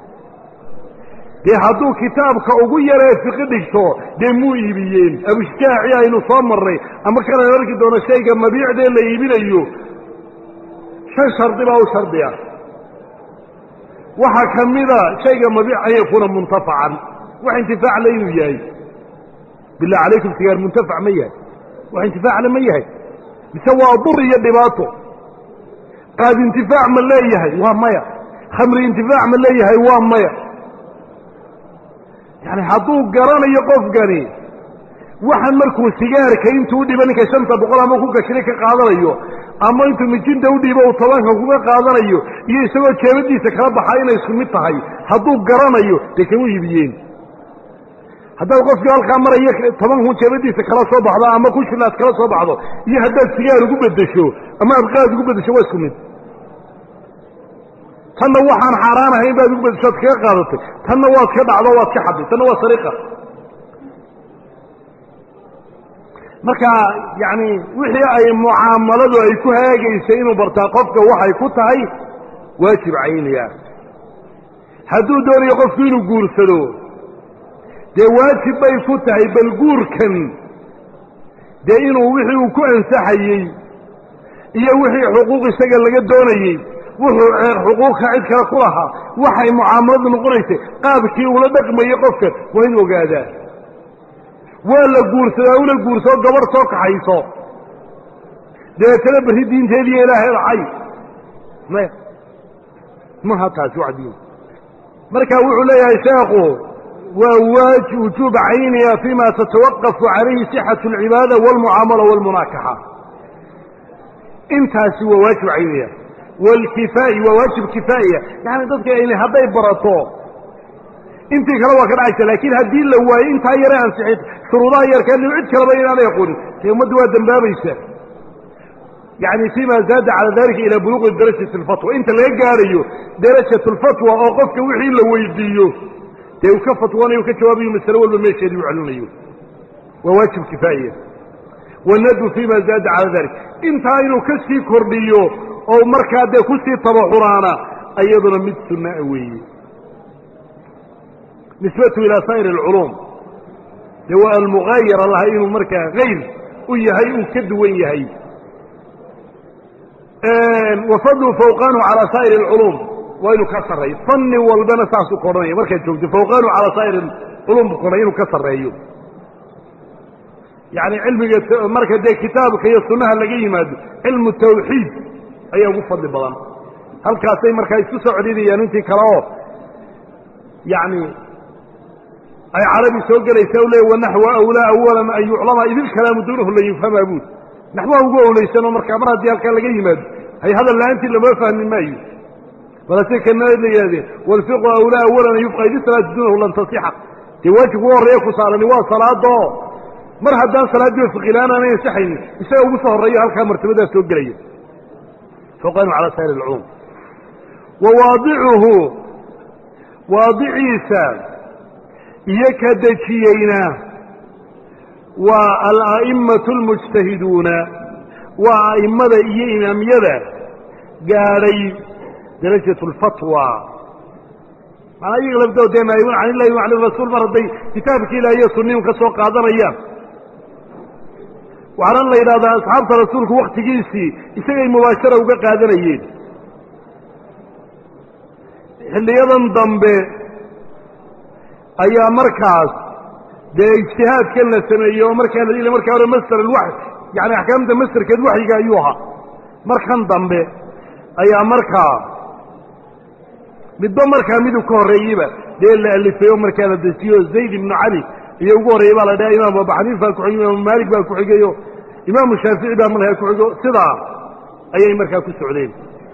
S1: dee hadduu kitaabka ugu yaree fiqi dhigto dee muu iibiyeen abushjaaci aynu soo marnay ama kanaan arki doono shayga mabiicdee la iibinayo shan shardi baa u shardiya waxaa ka mida shayga mabiic an yakuuna muntafacan wax intifaac le inuu yahay billah calaykum sigaar muntafac ma yahay wax intifaacna ma yahay mise waa dur iyo dhibaato qaad intifaac ma leeyahay waa maya khamri intifaac ma leeyahay waa maya yani hadduu garanayo qofkani waxaan markuu sigaarka intuu udhibo ninka shanta boqol ama ku gashina ka qaadanayo ama intuu mijinta udhiibo uu tobanka kuga qaadanayo iyo isagoo jeebadiisa kala baxaa inay isku mid tahay hadduu garanayo dee kama iibiyeen haddaad qofkii halkaa maraya toban kun jeebadiisa kala soo baxdo ama ku shilaad kala soo baxdo iyo haddaad sigaar ugu beddesho ama aad qaad ugu beddesho waa isku mid tanna waxaan xaaraan ahayn baad ugu beddesho ad kaga qaadatay tanna waad ka dhacdo waad ka xaday tanna waa sariqa marka yacni wixii ay mucaamaladu ay ku haagaysay inuu bartaa qofka waxay ku tahay waajib cayniya hadduu doonayo qofku inuu guursado dee waajib bay ku tahay bal guurkan dee inuu wixii uu ku ansaxayey iyo wixii xuquuq isaga laga doonayey wuxuu ceer xuquuqka cid kale ku lahaa waxay mucaamaladu noqonaysay qaabkii ula dhaqmayey qofkan waa in ogaadaa waa la guursadaa ula guursoo gabarh soo kaxayso dabeetana berri diinteediiyo ilaahay dhacay maya maha taasi wax diin marka wuxuu leeyahay sheekhu waa waaj wujuub cayniya fima tatawaqafu calayhi sixatu alcibaada waalmucaamala waalmunaakaxa intaasi waa waajib cayniya waalkifaa'i waa waajib kifaa'iya yani dadka ayna hadday barato intii kale waa ka dhacaysa laakiin haddii la waayo intaa yare ansixid shuruudaha yarkeed cid kaleba inaanay aqoonin dee ummaddu waa dembaabaysa yani fima zaada cala dalika ilaa buluuqi darajati alfatwa inta laga gaarayo darajatu alfatwa oo qofka wixii la weydiiyo dee uu ka fatwanayo ka jawaabayo masale walba meesheedii u celinayo waa waajib kifaa'iya wanadu fima zaada cala dalik intaa inuu ka sii kordhiyo oo markaa dee kusii tabaxuraana iyaduna mid sunnaa weeye nisbatu ilaa saa'ir alculuum dee waa almugaayara laha inuu markaa hayr u yahay uu ka duwan yahay wafadlu fawqaanhu calaa saa'ir alculuum waa inuu ka sarreeyo fanni walbana saasuu ka odhanaya markaad joogto fawqaanhu calaa saa'ir alculuum buu kodhanay inuu ka sarreeyo yacni cilmiga marka dee kitaabka iyo sunnaha laga yimaado cilmu tawxiid ayaa ugu fadli badan
S2: halkaasay markaa isku soo celidayaan intii kale oo yacni ay carabi soo gelaysa u leey wanaxwa awlaa awalan an yuclama idil kalaamu duunahu la yufhamaa buud naxwaha ugu owlaysanoo markaa mar haddii halkaa laga yimaado hay hadal la-aantii lama fahmi maayo balase kana la yidhahdeen walfiqu awlaa awalan an yufqa idil salaati duunahu lan tasixa dee waajib ugu horreeya ku saarani waa salaadoo mar haddaan salaaddiiba fiqilaan aanay ansaxaynin isaga ugu soo horreeyo halkaa martabadaa soo gelaya fawqanu calaa saa'ir alculuum wa waadicuhu waadiciisa iyo ka dejiyeyna waa ala'imatu almujtahiduuna waa a'immada iyo imaamyada gaadhay darajatu alfatwa macnaa iyaga lafdood dee naa'ibuun can illahi wa can irasuul mar hadday kitaabkii ilaah iyo sunniun ka soo qaadanayaan waxaana la yidhahdaa asxaabta rasuulku wakhtigiisii isagay mubaashara uga qaadanayeen xilliyadan dambe ayaa markaas dee ijtihaadkan la sameeyey oo markaa la yidhi markaa hore masder alwaxy yacni axkaamta masderkeed waxyiga ayuu ahaa markan dambe ayaa markaa midba markaa miduu ka horreeyeyba dee la alifay oo markaa la dejiyo zayd ibnu cali iyo ugu horreeyey baa la dhaha imaam abu xaniif baa ku xigay imaamu maalik baa ku xigayo imaamu shaafici baa markaa ku xigo sidaa ayay markaa ku socdeen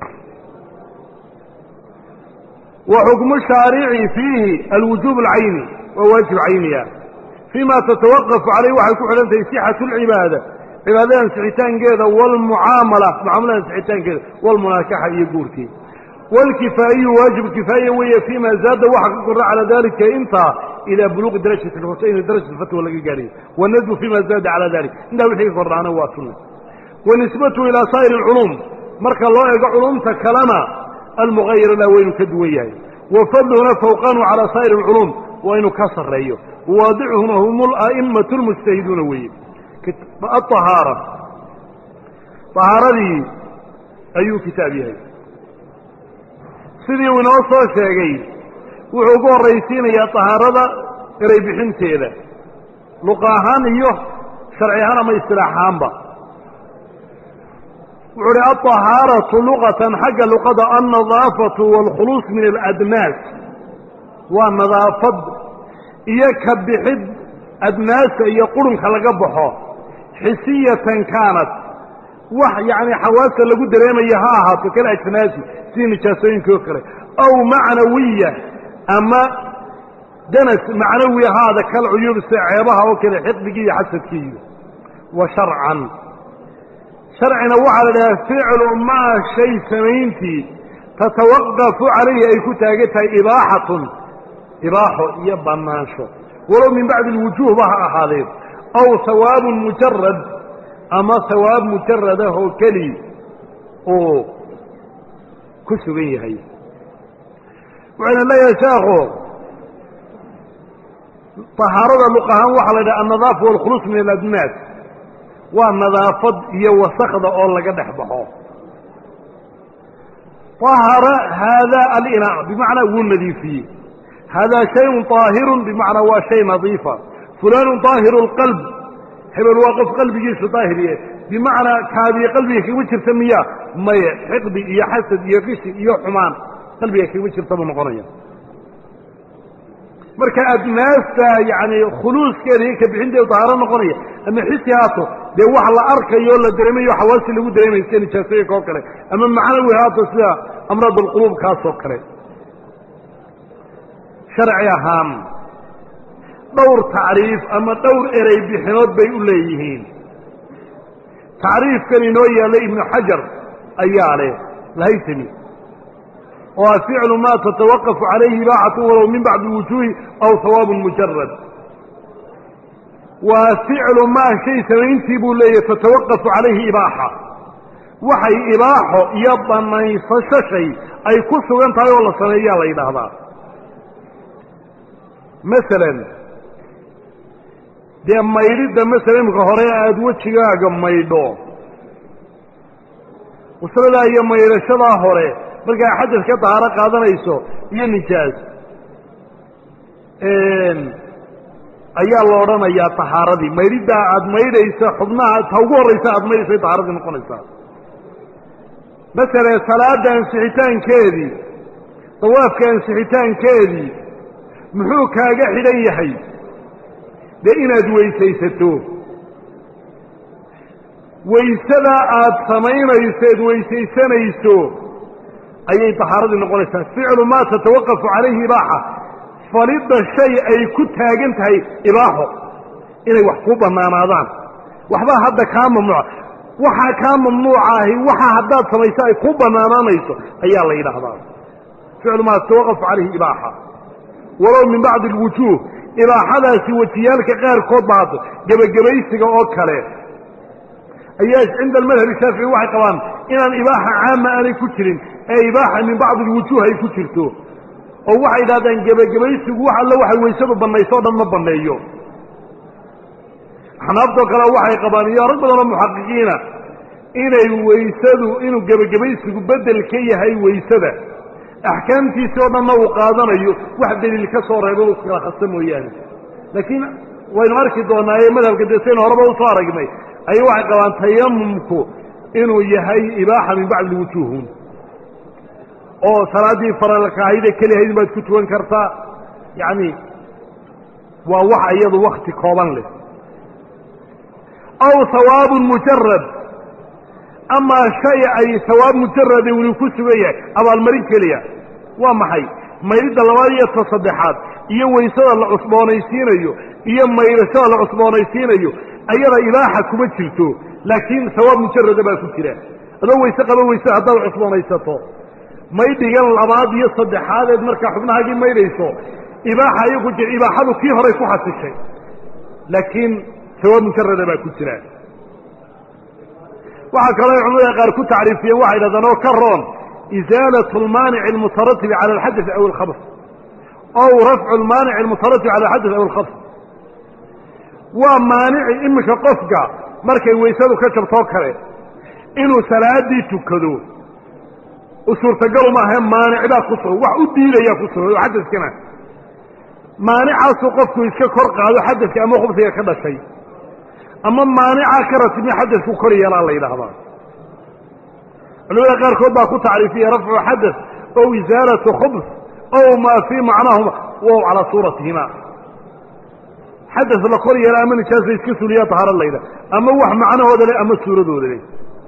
S2: wa xukmu shaarici fiihi alwujuub alcayni waa waajib cayniya fii ma tatawaqafu caleyh waxay ku xidhan tahay sixatu alcibaada cibaadada ansixitaankeeda waalmucaamala mucaamalaha ansixitaankeeda waalmunaakaxa iyo guurkii waalkifaa'iyu waajib kifaaya weeye fii ma zaada waxa ka korra calaa dalika intaa ilaa buluuqi darajati lfatwa in darajat fatwa laga gaarayo wanadbu fii ma zaada calaa dalik intaa wixii ka korraana waa sunna wa nisbatuhu ilaa saa'iri alculuum marka loo eego culumta kalena almughayira la waynu ka duwan yahay wa fadluhuna fawqanu calaa saa'iri alculuum waa inuu ka sarreeyo wawaadicuhuna hum ala'imatu almujtahiduuna weeye aahaara ahaaradii ayuu kitaab yahay sidii uu inoo soo sheegay wuxuu ugu horraysiinayaa tahaarada eray bixinteeda luqa ahaan iyo sharci ahaan ama istilaax ahaanba wuxuu uhi alطahaaratu luqatan xagga luqada alnadaafatu waalkhuluus min aladnaas waa nadaafad iyo ka bixid adnaasa iyo qurunka laga baxo xisiyatan kaanat wax yacni xawaasta lagu dareemaya ha ahaato kal ajnaasi sidii nijaasooyinkii oo kale aw macnawiya ama danas macnawi ahaada kal cuyuub sida ceebaha oo kale xiqdigii iyo xasadkiiyo wa sharcan sharcina waxaa la dhahaa ficlu maa shay samayntii tatawaqafu calayhi ay ku taagan tahay ibaaxatun ibaaxo iyo bannaansho walow min bacdi alwujuuhba ha ahaadeen aw hawaabun mujarad ama hawaab mujarad ah oo keli uu ku sugan yahay waxayna leeyahay sheekhu tahaarada luq ahaan waxaa la yidhaha annadaafa waalkhuluus min aladnaas waa nadaafad iyo wasakda oo laga dhex baxo طahara haadaa alinaa bimacnaa wuu nadiifiyey haadaa shayun طaahirun bimacnaa waa shay nadiifa fulaanu طaahiru اlqalb hebel waa qof qalbigiisu daahiriye bimacnaa kaadiye qalbiga kagama jirta miya maye xiqdi iyo xasad iyo qishi iyo xumaan qalbiga kagama jirta buu noqonaya marka adnaasta yani khuluuskeeda iyo kabixinteedu dahaaro noqonaya ama xisi haato dee wax la arkayo la dareemayo xawaasi lagu dareemayo sida nijaasooyinka oo kale ama macnawi haato sida amraad alquluub kaasoo kale sharci ahaan dhowr tacriif ama dhowr erey bixinood bay u leeyihiin tacriifkan inoo yaalla ibnu xajar ayaa leh lahaytami oo a ficlu ma tatawaqafu calayhi ibaaxatu walow min bacdi wujuuhi aw hawaabun mujarad waa ficlu maa shay samayntii buu leeyahay tatawaqafu calayhi ibaaxa waxay ibaaxo iyo banaysasho shay ay ku sugan tahay oo la sameeyaa la yidhaahdaa masalan dee maydhidda masala imika hore aada wejigaaga maydho wasladaa iyo maydhashadaa hore markaa xadas ka dahaaro qaadanayso iyo nijaas ayaa la odhanayaa tahaaradii maydhiddaa aada maydhaysa xubnaha ta ugu horraysa aada maydhaysa tahaaradii noqonaysaa مثلا صلاة انسحتان كيدي طواف كانسحتان كيدي محوك هاقا حليحي لإنا دويسيستو ويسدا آد سمين يسيد ويسيسان يسو أي طهارة النقولة فعل ما تتوقف عليه إباحة فريد الشيء أي كنت هاقنتهي إباحة إنه وحقوبة ما ماذان وحبا هذا كان ممنوع وحا كان ممنوعه وحا هداد سميساء قوبة ما مانيسو أي الله إله هذا فعل ما تتوقف عليه إباحة ولو من بعض الوجوه إباحة سوتيالك غير كود بعض قبل قبيسك أوكاله أياش عند المذهب الشافعي واحد قوام إن الإباحة عامة أنا كترين أي إباحة من بعض الوجوه أي كترته أو واحد هذا قبل قبيسك واحد لو واحد ويسبب بالنيسو دم بالنيو احنا أفضل قالوا واحد قبام يا رب الله محققين إنه ويسدوا إنه قبل قبيسك بدل كي هاي ويسده أحكامتي سوى ما وقادنا أيوه واحد اللي كسر يبغى كلا خصمه يعني لكن وين مركز دونا أي مذهب قدسين وربه وصار جمي أي واحد قال تيممكو إنه يهي إباحة من بعد الوجوهون أو صلاتي فرلك هيدا كله هيدا ما تكتوان كرتا يعني ووحى أيضا وقت قابل له أو ثواب مجرد أما شيء أي ثواب مجرد ولكس بيه أبا المريض كليه ومحي مريض اللوالية تصدحات إيا ويسال العصبانيسين أيو إيا ما يرسال العصبانيسين أيو أيضا إباحة كمتشلتو لكن ثواب مجرد ما كتيره لو ويساق لو ويساق هذا العصبانيساتو ما يدقال الأبعاد يصدحات مركا حبناها جي ما يريسو إباحة يقول إباحة كيف ريكو حتى الشيء لكن ثواب مجرد ما كتيره waxaa kale culimada qaar ku tacriifiyeen waxa yidhahdaan karoon izaalatu almaanic almutaratib cala alxadath aw alkhabr aw rafcu almaanic almutaratib cala alxadath aw alkhabr waa maanici imika qofka markay weysadu ka jabtoo kale inuu salaadii tukado u suurtagal maaha maanicdaa ku sugan wax u diidaya ku sugan xadaskana maanicaasu qofku iska kor qaado xadaska ama khubsiga ka dhashay أما مانعا كرتمي حدث كوريا لا الله يلهضا الأولى قال كود باكو تعريفية رفع حدث أو إزالة خبث أو ما في معناهما وهو على صورتهما حدث لكوريا لا من كاس يسكسوا لي طهر الليلة أما وح معناه هذا لي أما السورة هذا لي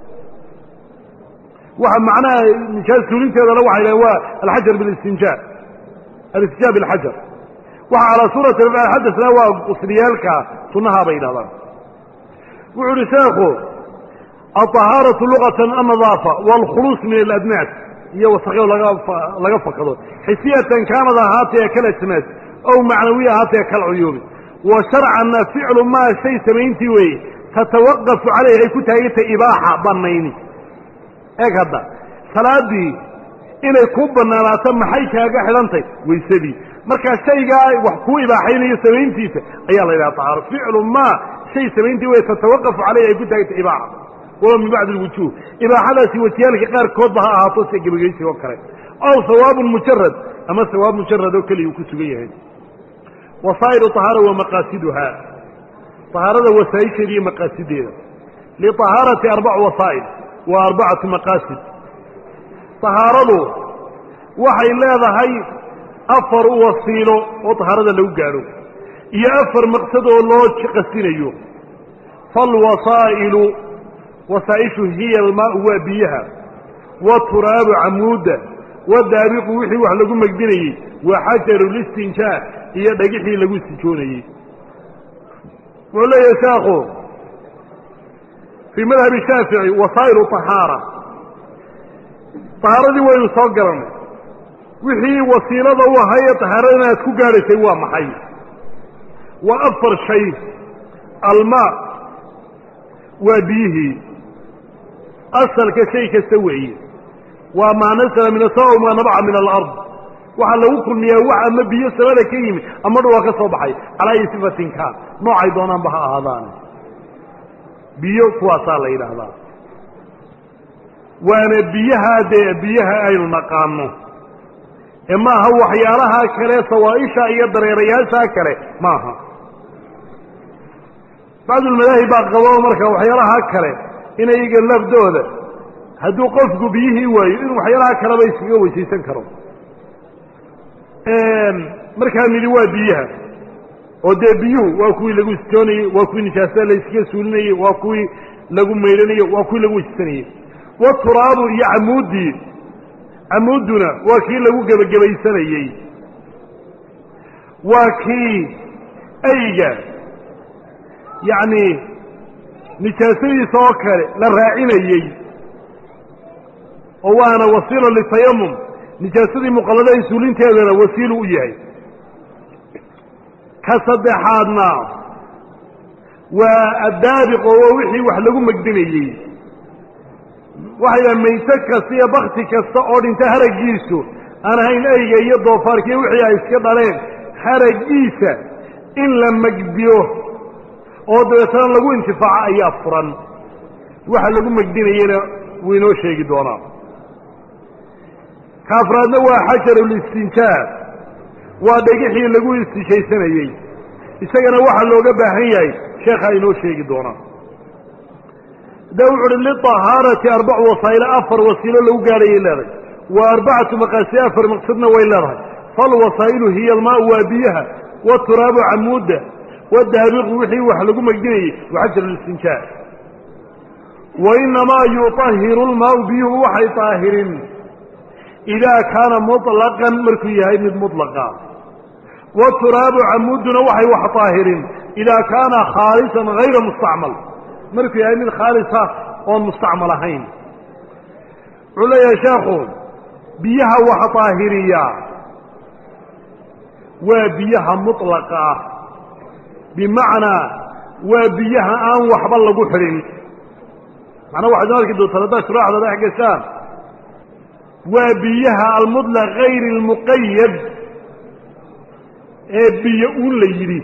S2: وح معناه كاس سورين هذا لو على الحجر بالاستنجاء الاستنجاء بالحجر وح على صورة الحدث لا وصريالك صنها بين هذا وعرساخه الطهارة لغة النظافة والخلوص من الأدناس هي وصغير لغفق هذا حسية كانت هاتية كالاسماس أو معنوية هاتية كالعيوب وشرعا فعل ما شيء سمينتي وي تتوقف عليه كنت هيت إباحة بنيني هكذا صلاة دي إلى كوبنا لا تم حيث هكذا أنت ويسبي مركز شيء جاي وحكو إباحين يسمينتي أي الله لا طهارة فعل ما شيء سمينتي ويتتوقف عليه كنت هيت إباحة ولو من بعد الوجوه إباحة لا سوتيالك غير كوبها أعطوس يجيبجيسي وكره أو ثواب مجرد أما ثواب مجرد وكل يكسو بيه وصائر طهارة ومقاصدها طهارة وسائل دي مقاصدها لطهارة أربع وصائل وأربعة مقاصد طهارة وحي الله هاي أفر وصيله وطهارة لو قالوا يأفر مقصده الله تقسين أيوه فالوصائل وسائشه هي الماء وبيها والتراب عموده والدابق وحي وحلقوا مقدنيه وحجر الاستنشاء هي دقيحي لقوا استنشونيه ولا يساقه في مذهب الشافعي وصائر طهارة طهارة دي وين صقرنا وحي وصيلة وهي طهارنا تكوكاري سوا محي وأفر شيء الماء وبيه أصل كشيء كسوعي وما نزل من السماء وما نبع من الأرض وحلو كل يوعى ما بيسر هذا كريم أمر وقت صباحي على أي صفة كان نوع يدونا بها هذان بيو فواصل إلى هذا وأنا بيها دي بيها أي المقام إما هو حيالها كله سوائشة يدر رياسة كله ماها بعض المذاهب قالوا مركا وحيالها كله إن يجي اللفظ ده hadduu qofku biyihii waayo inuu waxyaalaha kaleba iskaga weysaysan karo markaa nidhi waa biyaha oo dee biyuhu waa kuwii lagu istoonayey waa kuwii nijaasada la iskaga suulinayey waa kuwii lagu maydhanayey waa kuwii lagu weysanayey waturaabu iyo camuuddii camuudduna waa kii lagu gebagabaysanayey waa kii ayga yacni nijaasadiisa oo kale la raacinayey oo waana wasiilo litayamum nijaasadii muqalladahay suulinteedana wasiilu u yahay ka saddexaadna waa addaabiq oo waa wixii wax lagu megdinayey waxay dhaha mayto kasta iyo bakti kasta oo dhinta haraggiisu aan ahayn eyga iyo doofaarkiiyo wixii ay iska dhaleen haraggiisa in la megdiyo oo dabeetana lagu intifaaco ayaa furan waxa lagu megdinayena wuu inoo sheegi doonaa ka afraadna waa xajarulistinjaa waa dhegixii lagu istishaysanayey isagana waxaa looga baahan yahay sheekhaa inoo sheegi doonaa da wuxu uhi liطahaarati arbacu wasaa'ilo afar wasiilo lagu gaadhayay leedahay wa arbacatu maqaasi afar maqsadna way leedahay falwasaa'ilu hiya almaau waa biyaha waturaabu camuudda wadaabiqu wixii wax lagu megdinayey waxajarulistinjaa wainamaa yuطahiru lmaau biyuhu waxay طaahirin idaa kaana muطlaqan markuu yahay mid muطlaqa waturaabu camuuduna waxay wax طaahirin idaa kaana khaalisan hayra mustacmal markuu yahay mid khaalisa oon mustacmal ahayn wuxuu leeyahay sheekhu biyaha wax طaahiriya waa biyaha muطlaqa ah bimacnaa waa biyaha aan waxba lagu xidhin macnaa waxaad arki doontaan haddaad shuraaxda dhex gashaan waa biyaha almuطlaq gayri اlmuqayad ee biyo uun la yidhi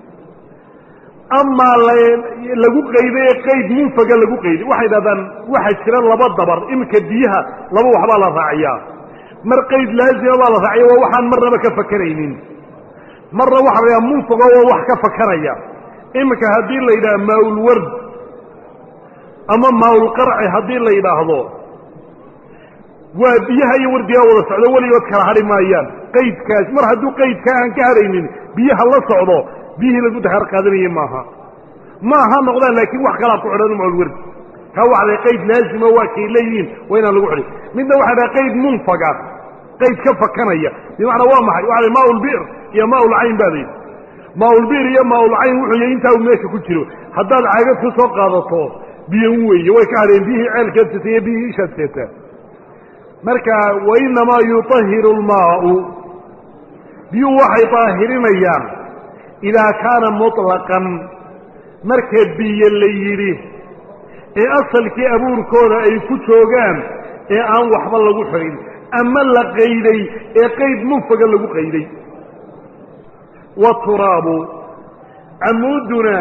S2: amaa lagu qayday ee qayd munfaga lagu qayday waxay dhahdaan waxaa jira laba dabar iminka biyaha laba waxbaa la raaciyaa mar qayd laazima baa la raaciya waa waxaan marnaba ka fakanaynin marna waxa la yidhaha munfago waa wax ka fakanaya iminka haddii la yidhaha maaulward ama maaulqarci haddii la yidhaahdo waa biyaha iyo wardigaa wada socdo weligood kala hadhi maayaan qaydkaas mar hadduu qaydkaa aan ka hadhaynin biyaha la socdo biyihii lagu dahaar qaadanayey maaha ma aha noqdaan laakiin wax kalaa ku xidhan maulwardi kaa waxa la qayd laazima waa kay leeyihiin waa inaan lagu xidhin midna waxa dhaha qayd munfaga qayd ka fakanaya bimacnaa waa maxay waxa la maaulbi'r iyo maaulcayn baa layidhi maaulbi'r iyo maaulcayn wuxuu yahay intaa uu meesha ku jiro haddaad caagad ka soo qaadato biyo u weeye way ka hadheen biyihii ceelkeed seetay iyo biyihii ishaad seetaa marka wainamaa yuطahiru lmaau biyuhu waxay طaahirinayaan idaa kaana muطlaqan marka biyo la yidhi ee asalkii abuurkooda ay ku joogaan ee aan waxba lagu xidhin ama la qayday ee qayd munfaga lagu qayday waturaabu camuuduna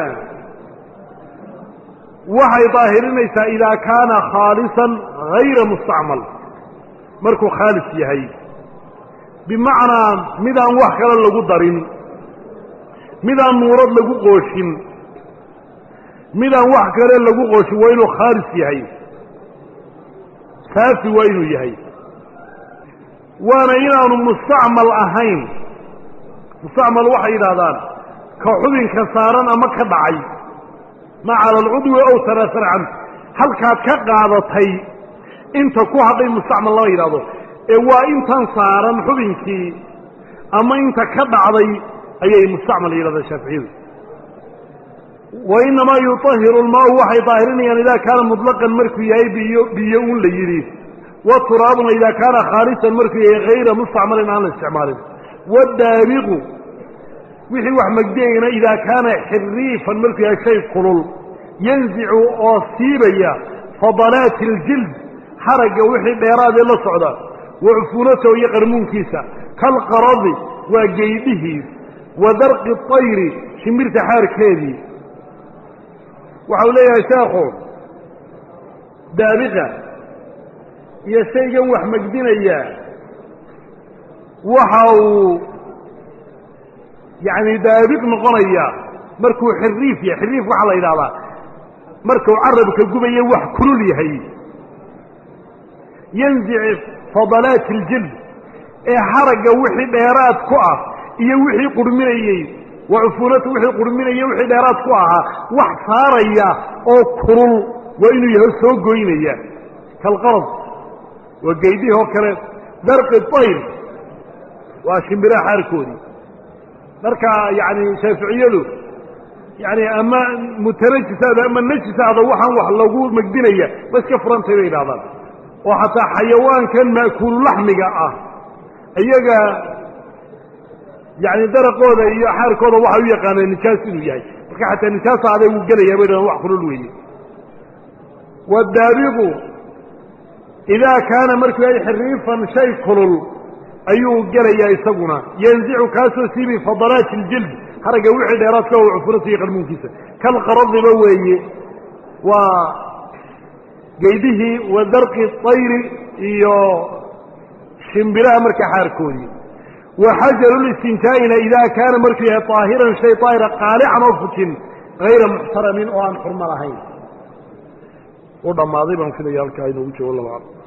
S2: waxay طaahirinaysaa idaa kaana khaalisan hayra mustacmal markuu khaalis yahay bimacnaa midaan wax kale lagu darin midaan nuurad lagu qooshin midaan wax kale lagu qooshin waa inuu khaalis yahay saafi waa inuu yahay waana inaanu mustacmal ahayn mustacmal waxay yidhaahdaan ka xubinka saaran ama ka dhacay ma cala alcudwi ow tanaasara can halkaad ka qaadatay inta ku hadhay mustacmal lama yidhahdo ee waa intan saaran xubinkii ama inta ka dhacday ayay mustacmal yidhahdaan shaaficiyadu wainamaa yuطahiru lmaau waxay طaahirinayaan idaa kaana muطlaqan markuu yahay biyo biyo un la yidhi waturaabuna idaa kaana khaalisan markuu yahay hayra mustacmalin aan la isticmaalin wadaabiqu wixii wax magdiyayna idaa kaana xiriifan markuu yahay shay kulul yanzicu oo siibaya fadalaati اljild haragga wixii dheeraadee la socda wa cufuunatahu iyo qarmuunkiisa kalqaradi waa geydhihiis wa darqi طayri shimbirta xaarkeedii waxau leeyahay sheekhu daabiqa iyo shaygan wax magdinaya waxa uu yacni daabiq noqonaya markuu xiriif yahay xiriif waxaa la yidhahdaa markuu carabka gubaye wax kulul yahay yanzic fadalaati iljild ee haragga wixii dheeraad ku ah iyo wixii qurminayey wa cufuunatu wixii qurminaya wixii dheeraad ku ahaa wax saaraya oo kulul waa inuu yahay soo goynaya kalqarad waa geydihii oo kale darqi tayr waa shimbiraha xaarkoodii marka yani shaaficiyadu yani ama mutanajisaada ama najisaada waxaan wax lagu magdinaya ma iska furantay bay idhahdaan oo xataa xayawaankan maakulu laxmiga ah iyaga yani daraqooda iyo xaarkooda waxay u yaqaaneen nijaas inuu yahay marka xataa nijaasa aday uu gelayaa bay dhahdaan wax kulul weeye waddaabiqu idaa kaana markuu yahay xiriifan shay kulul ayuu gelayaa isaguna yanzicu kaasoo siibi fadalaati iljild haragga wixii dheeraadka oo cufunata iyo qarmuunkiisa kalqaradiba weeye waa geydihii wa darqi tayri iyo shimbiraha markaa xaarkoodii wa xajaru listinjaa'ina idaa kaana markuu yahay طaahiran shay طaahira qaalican oo fujin hayra muxtaramin oo aan xurmo lahayn u dhammaaday baan filaya halkaa inoogu joogo laba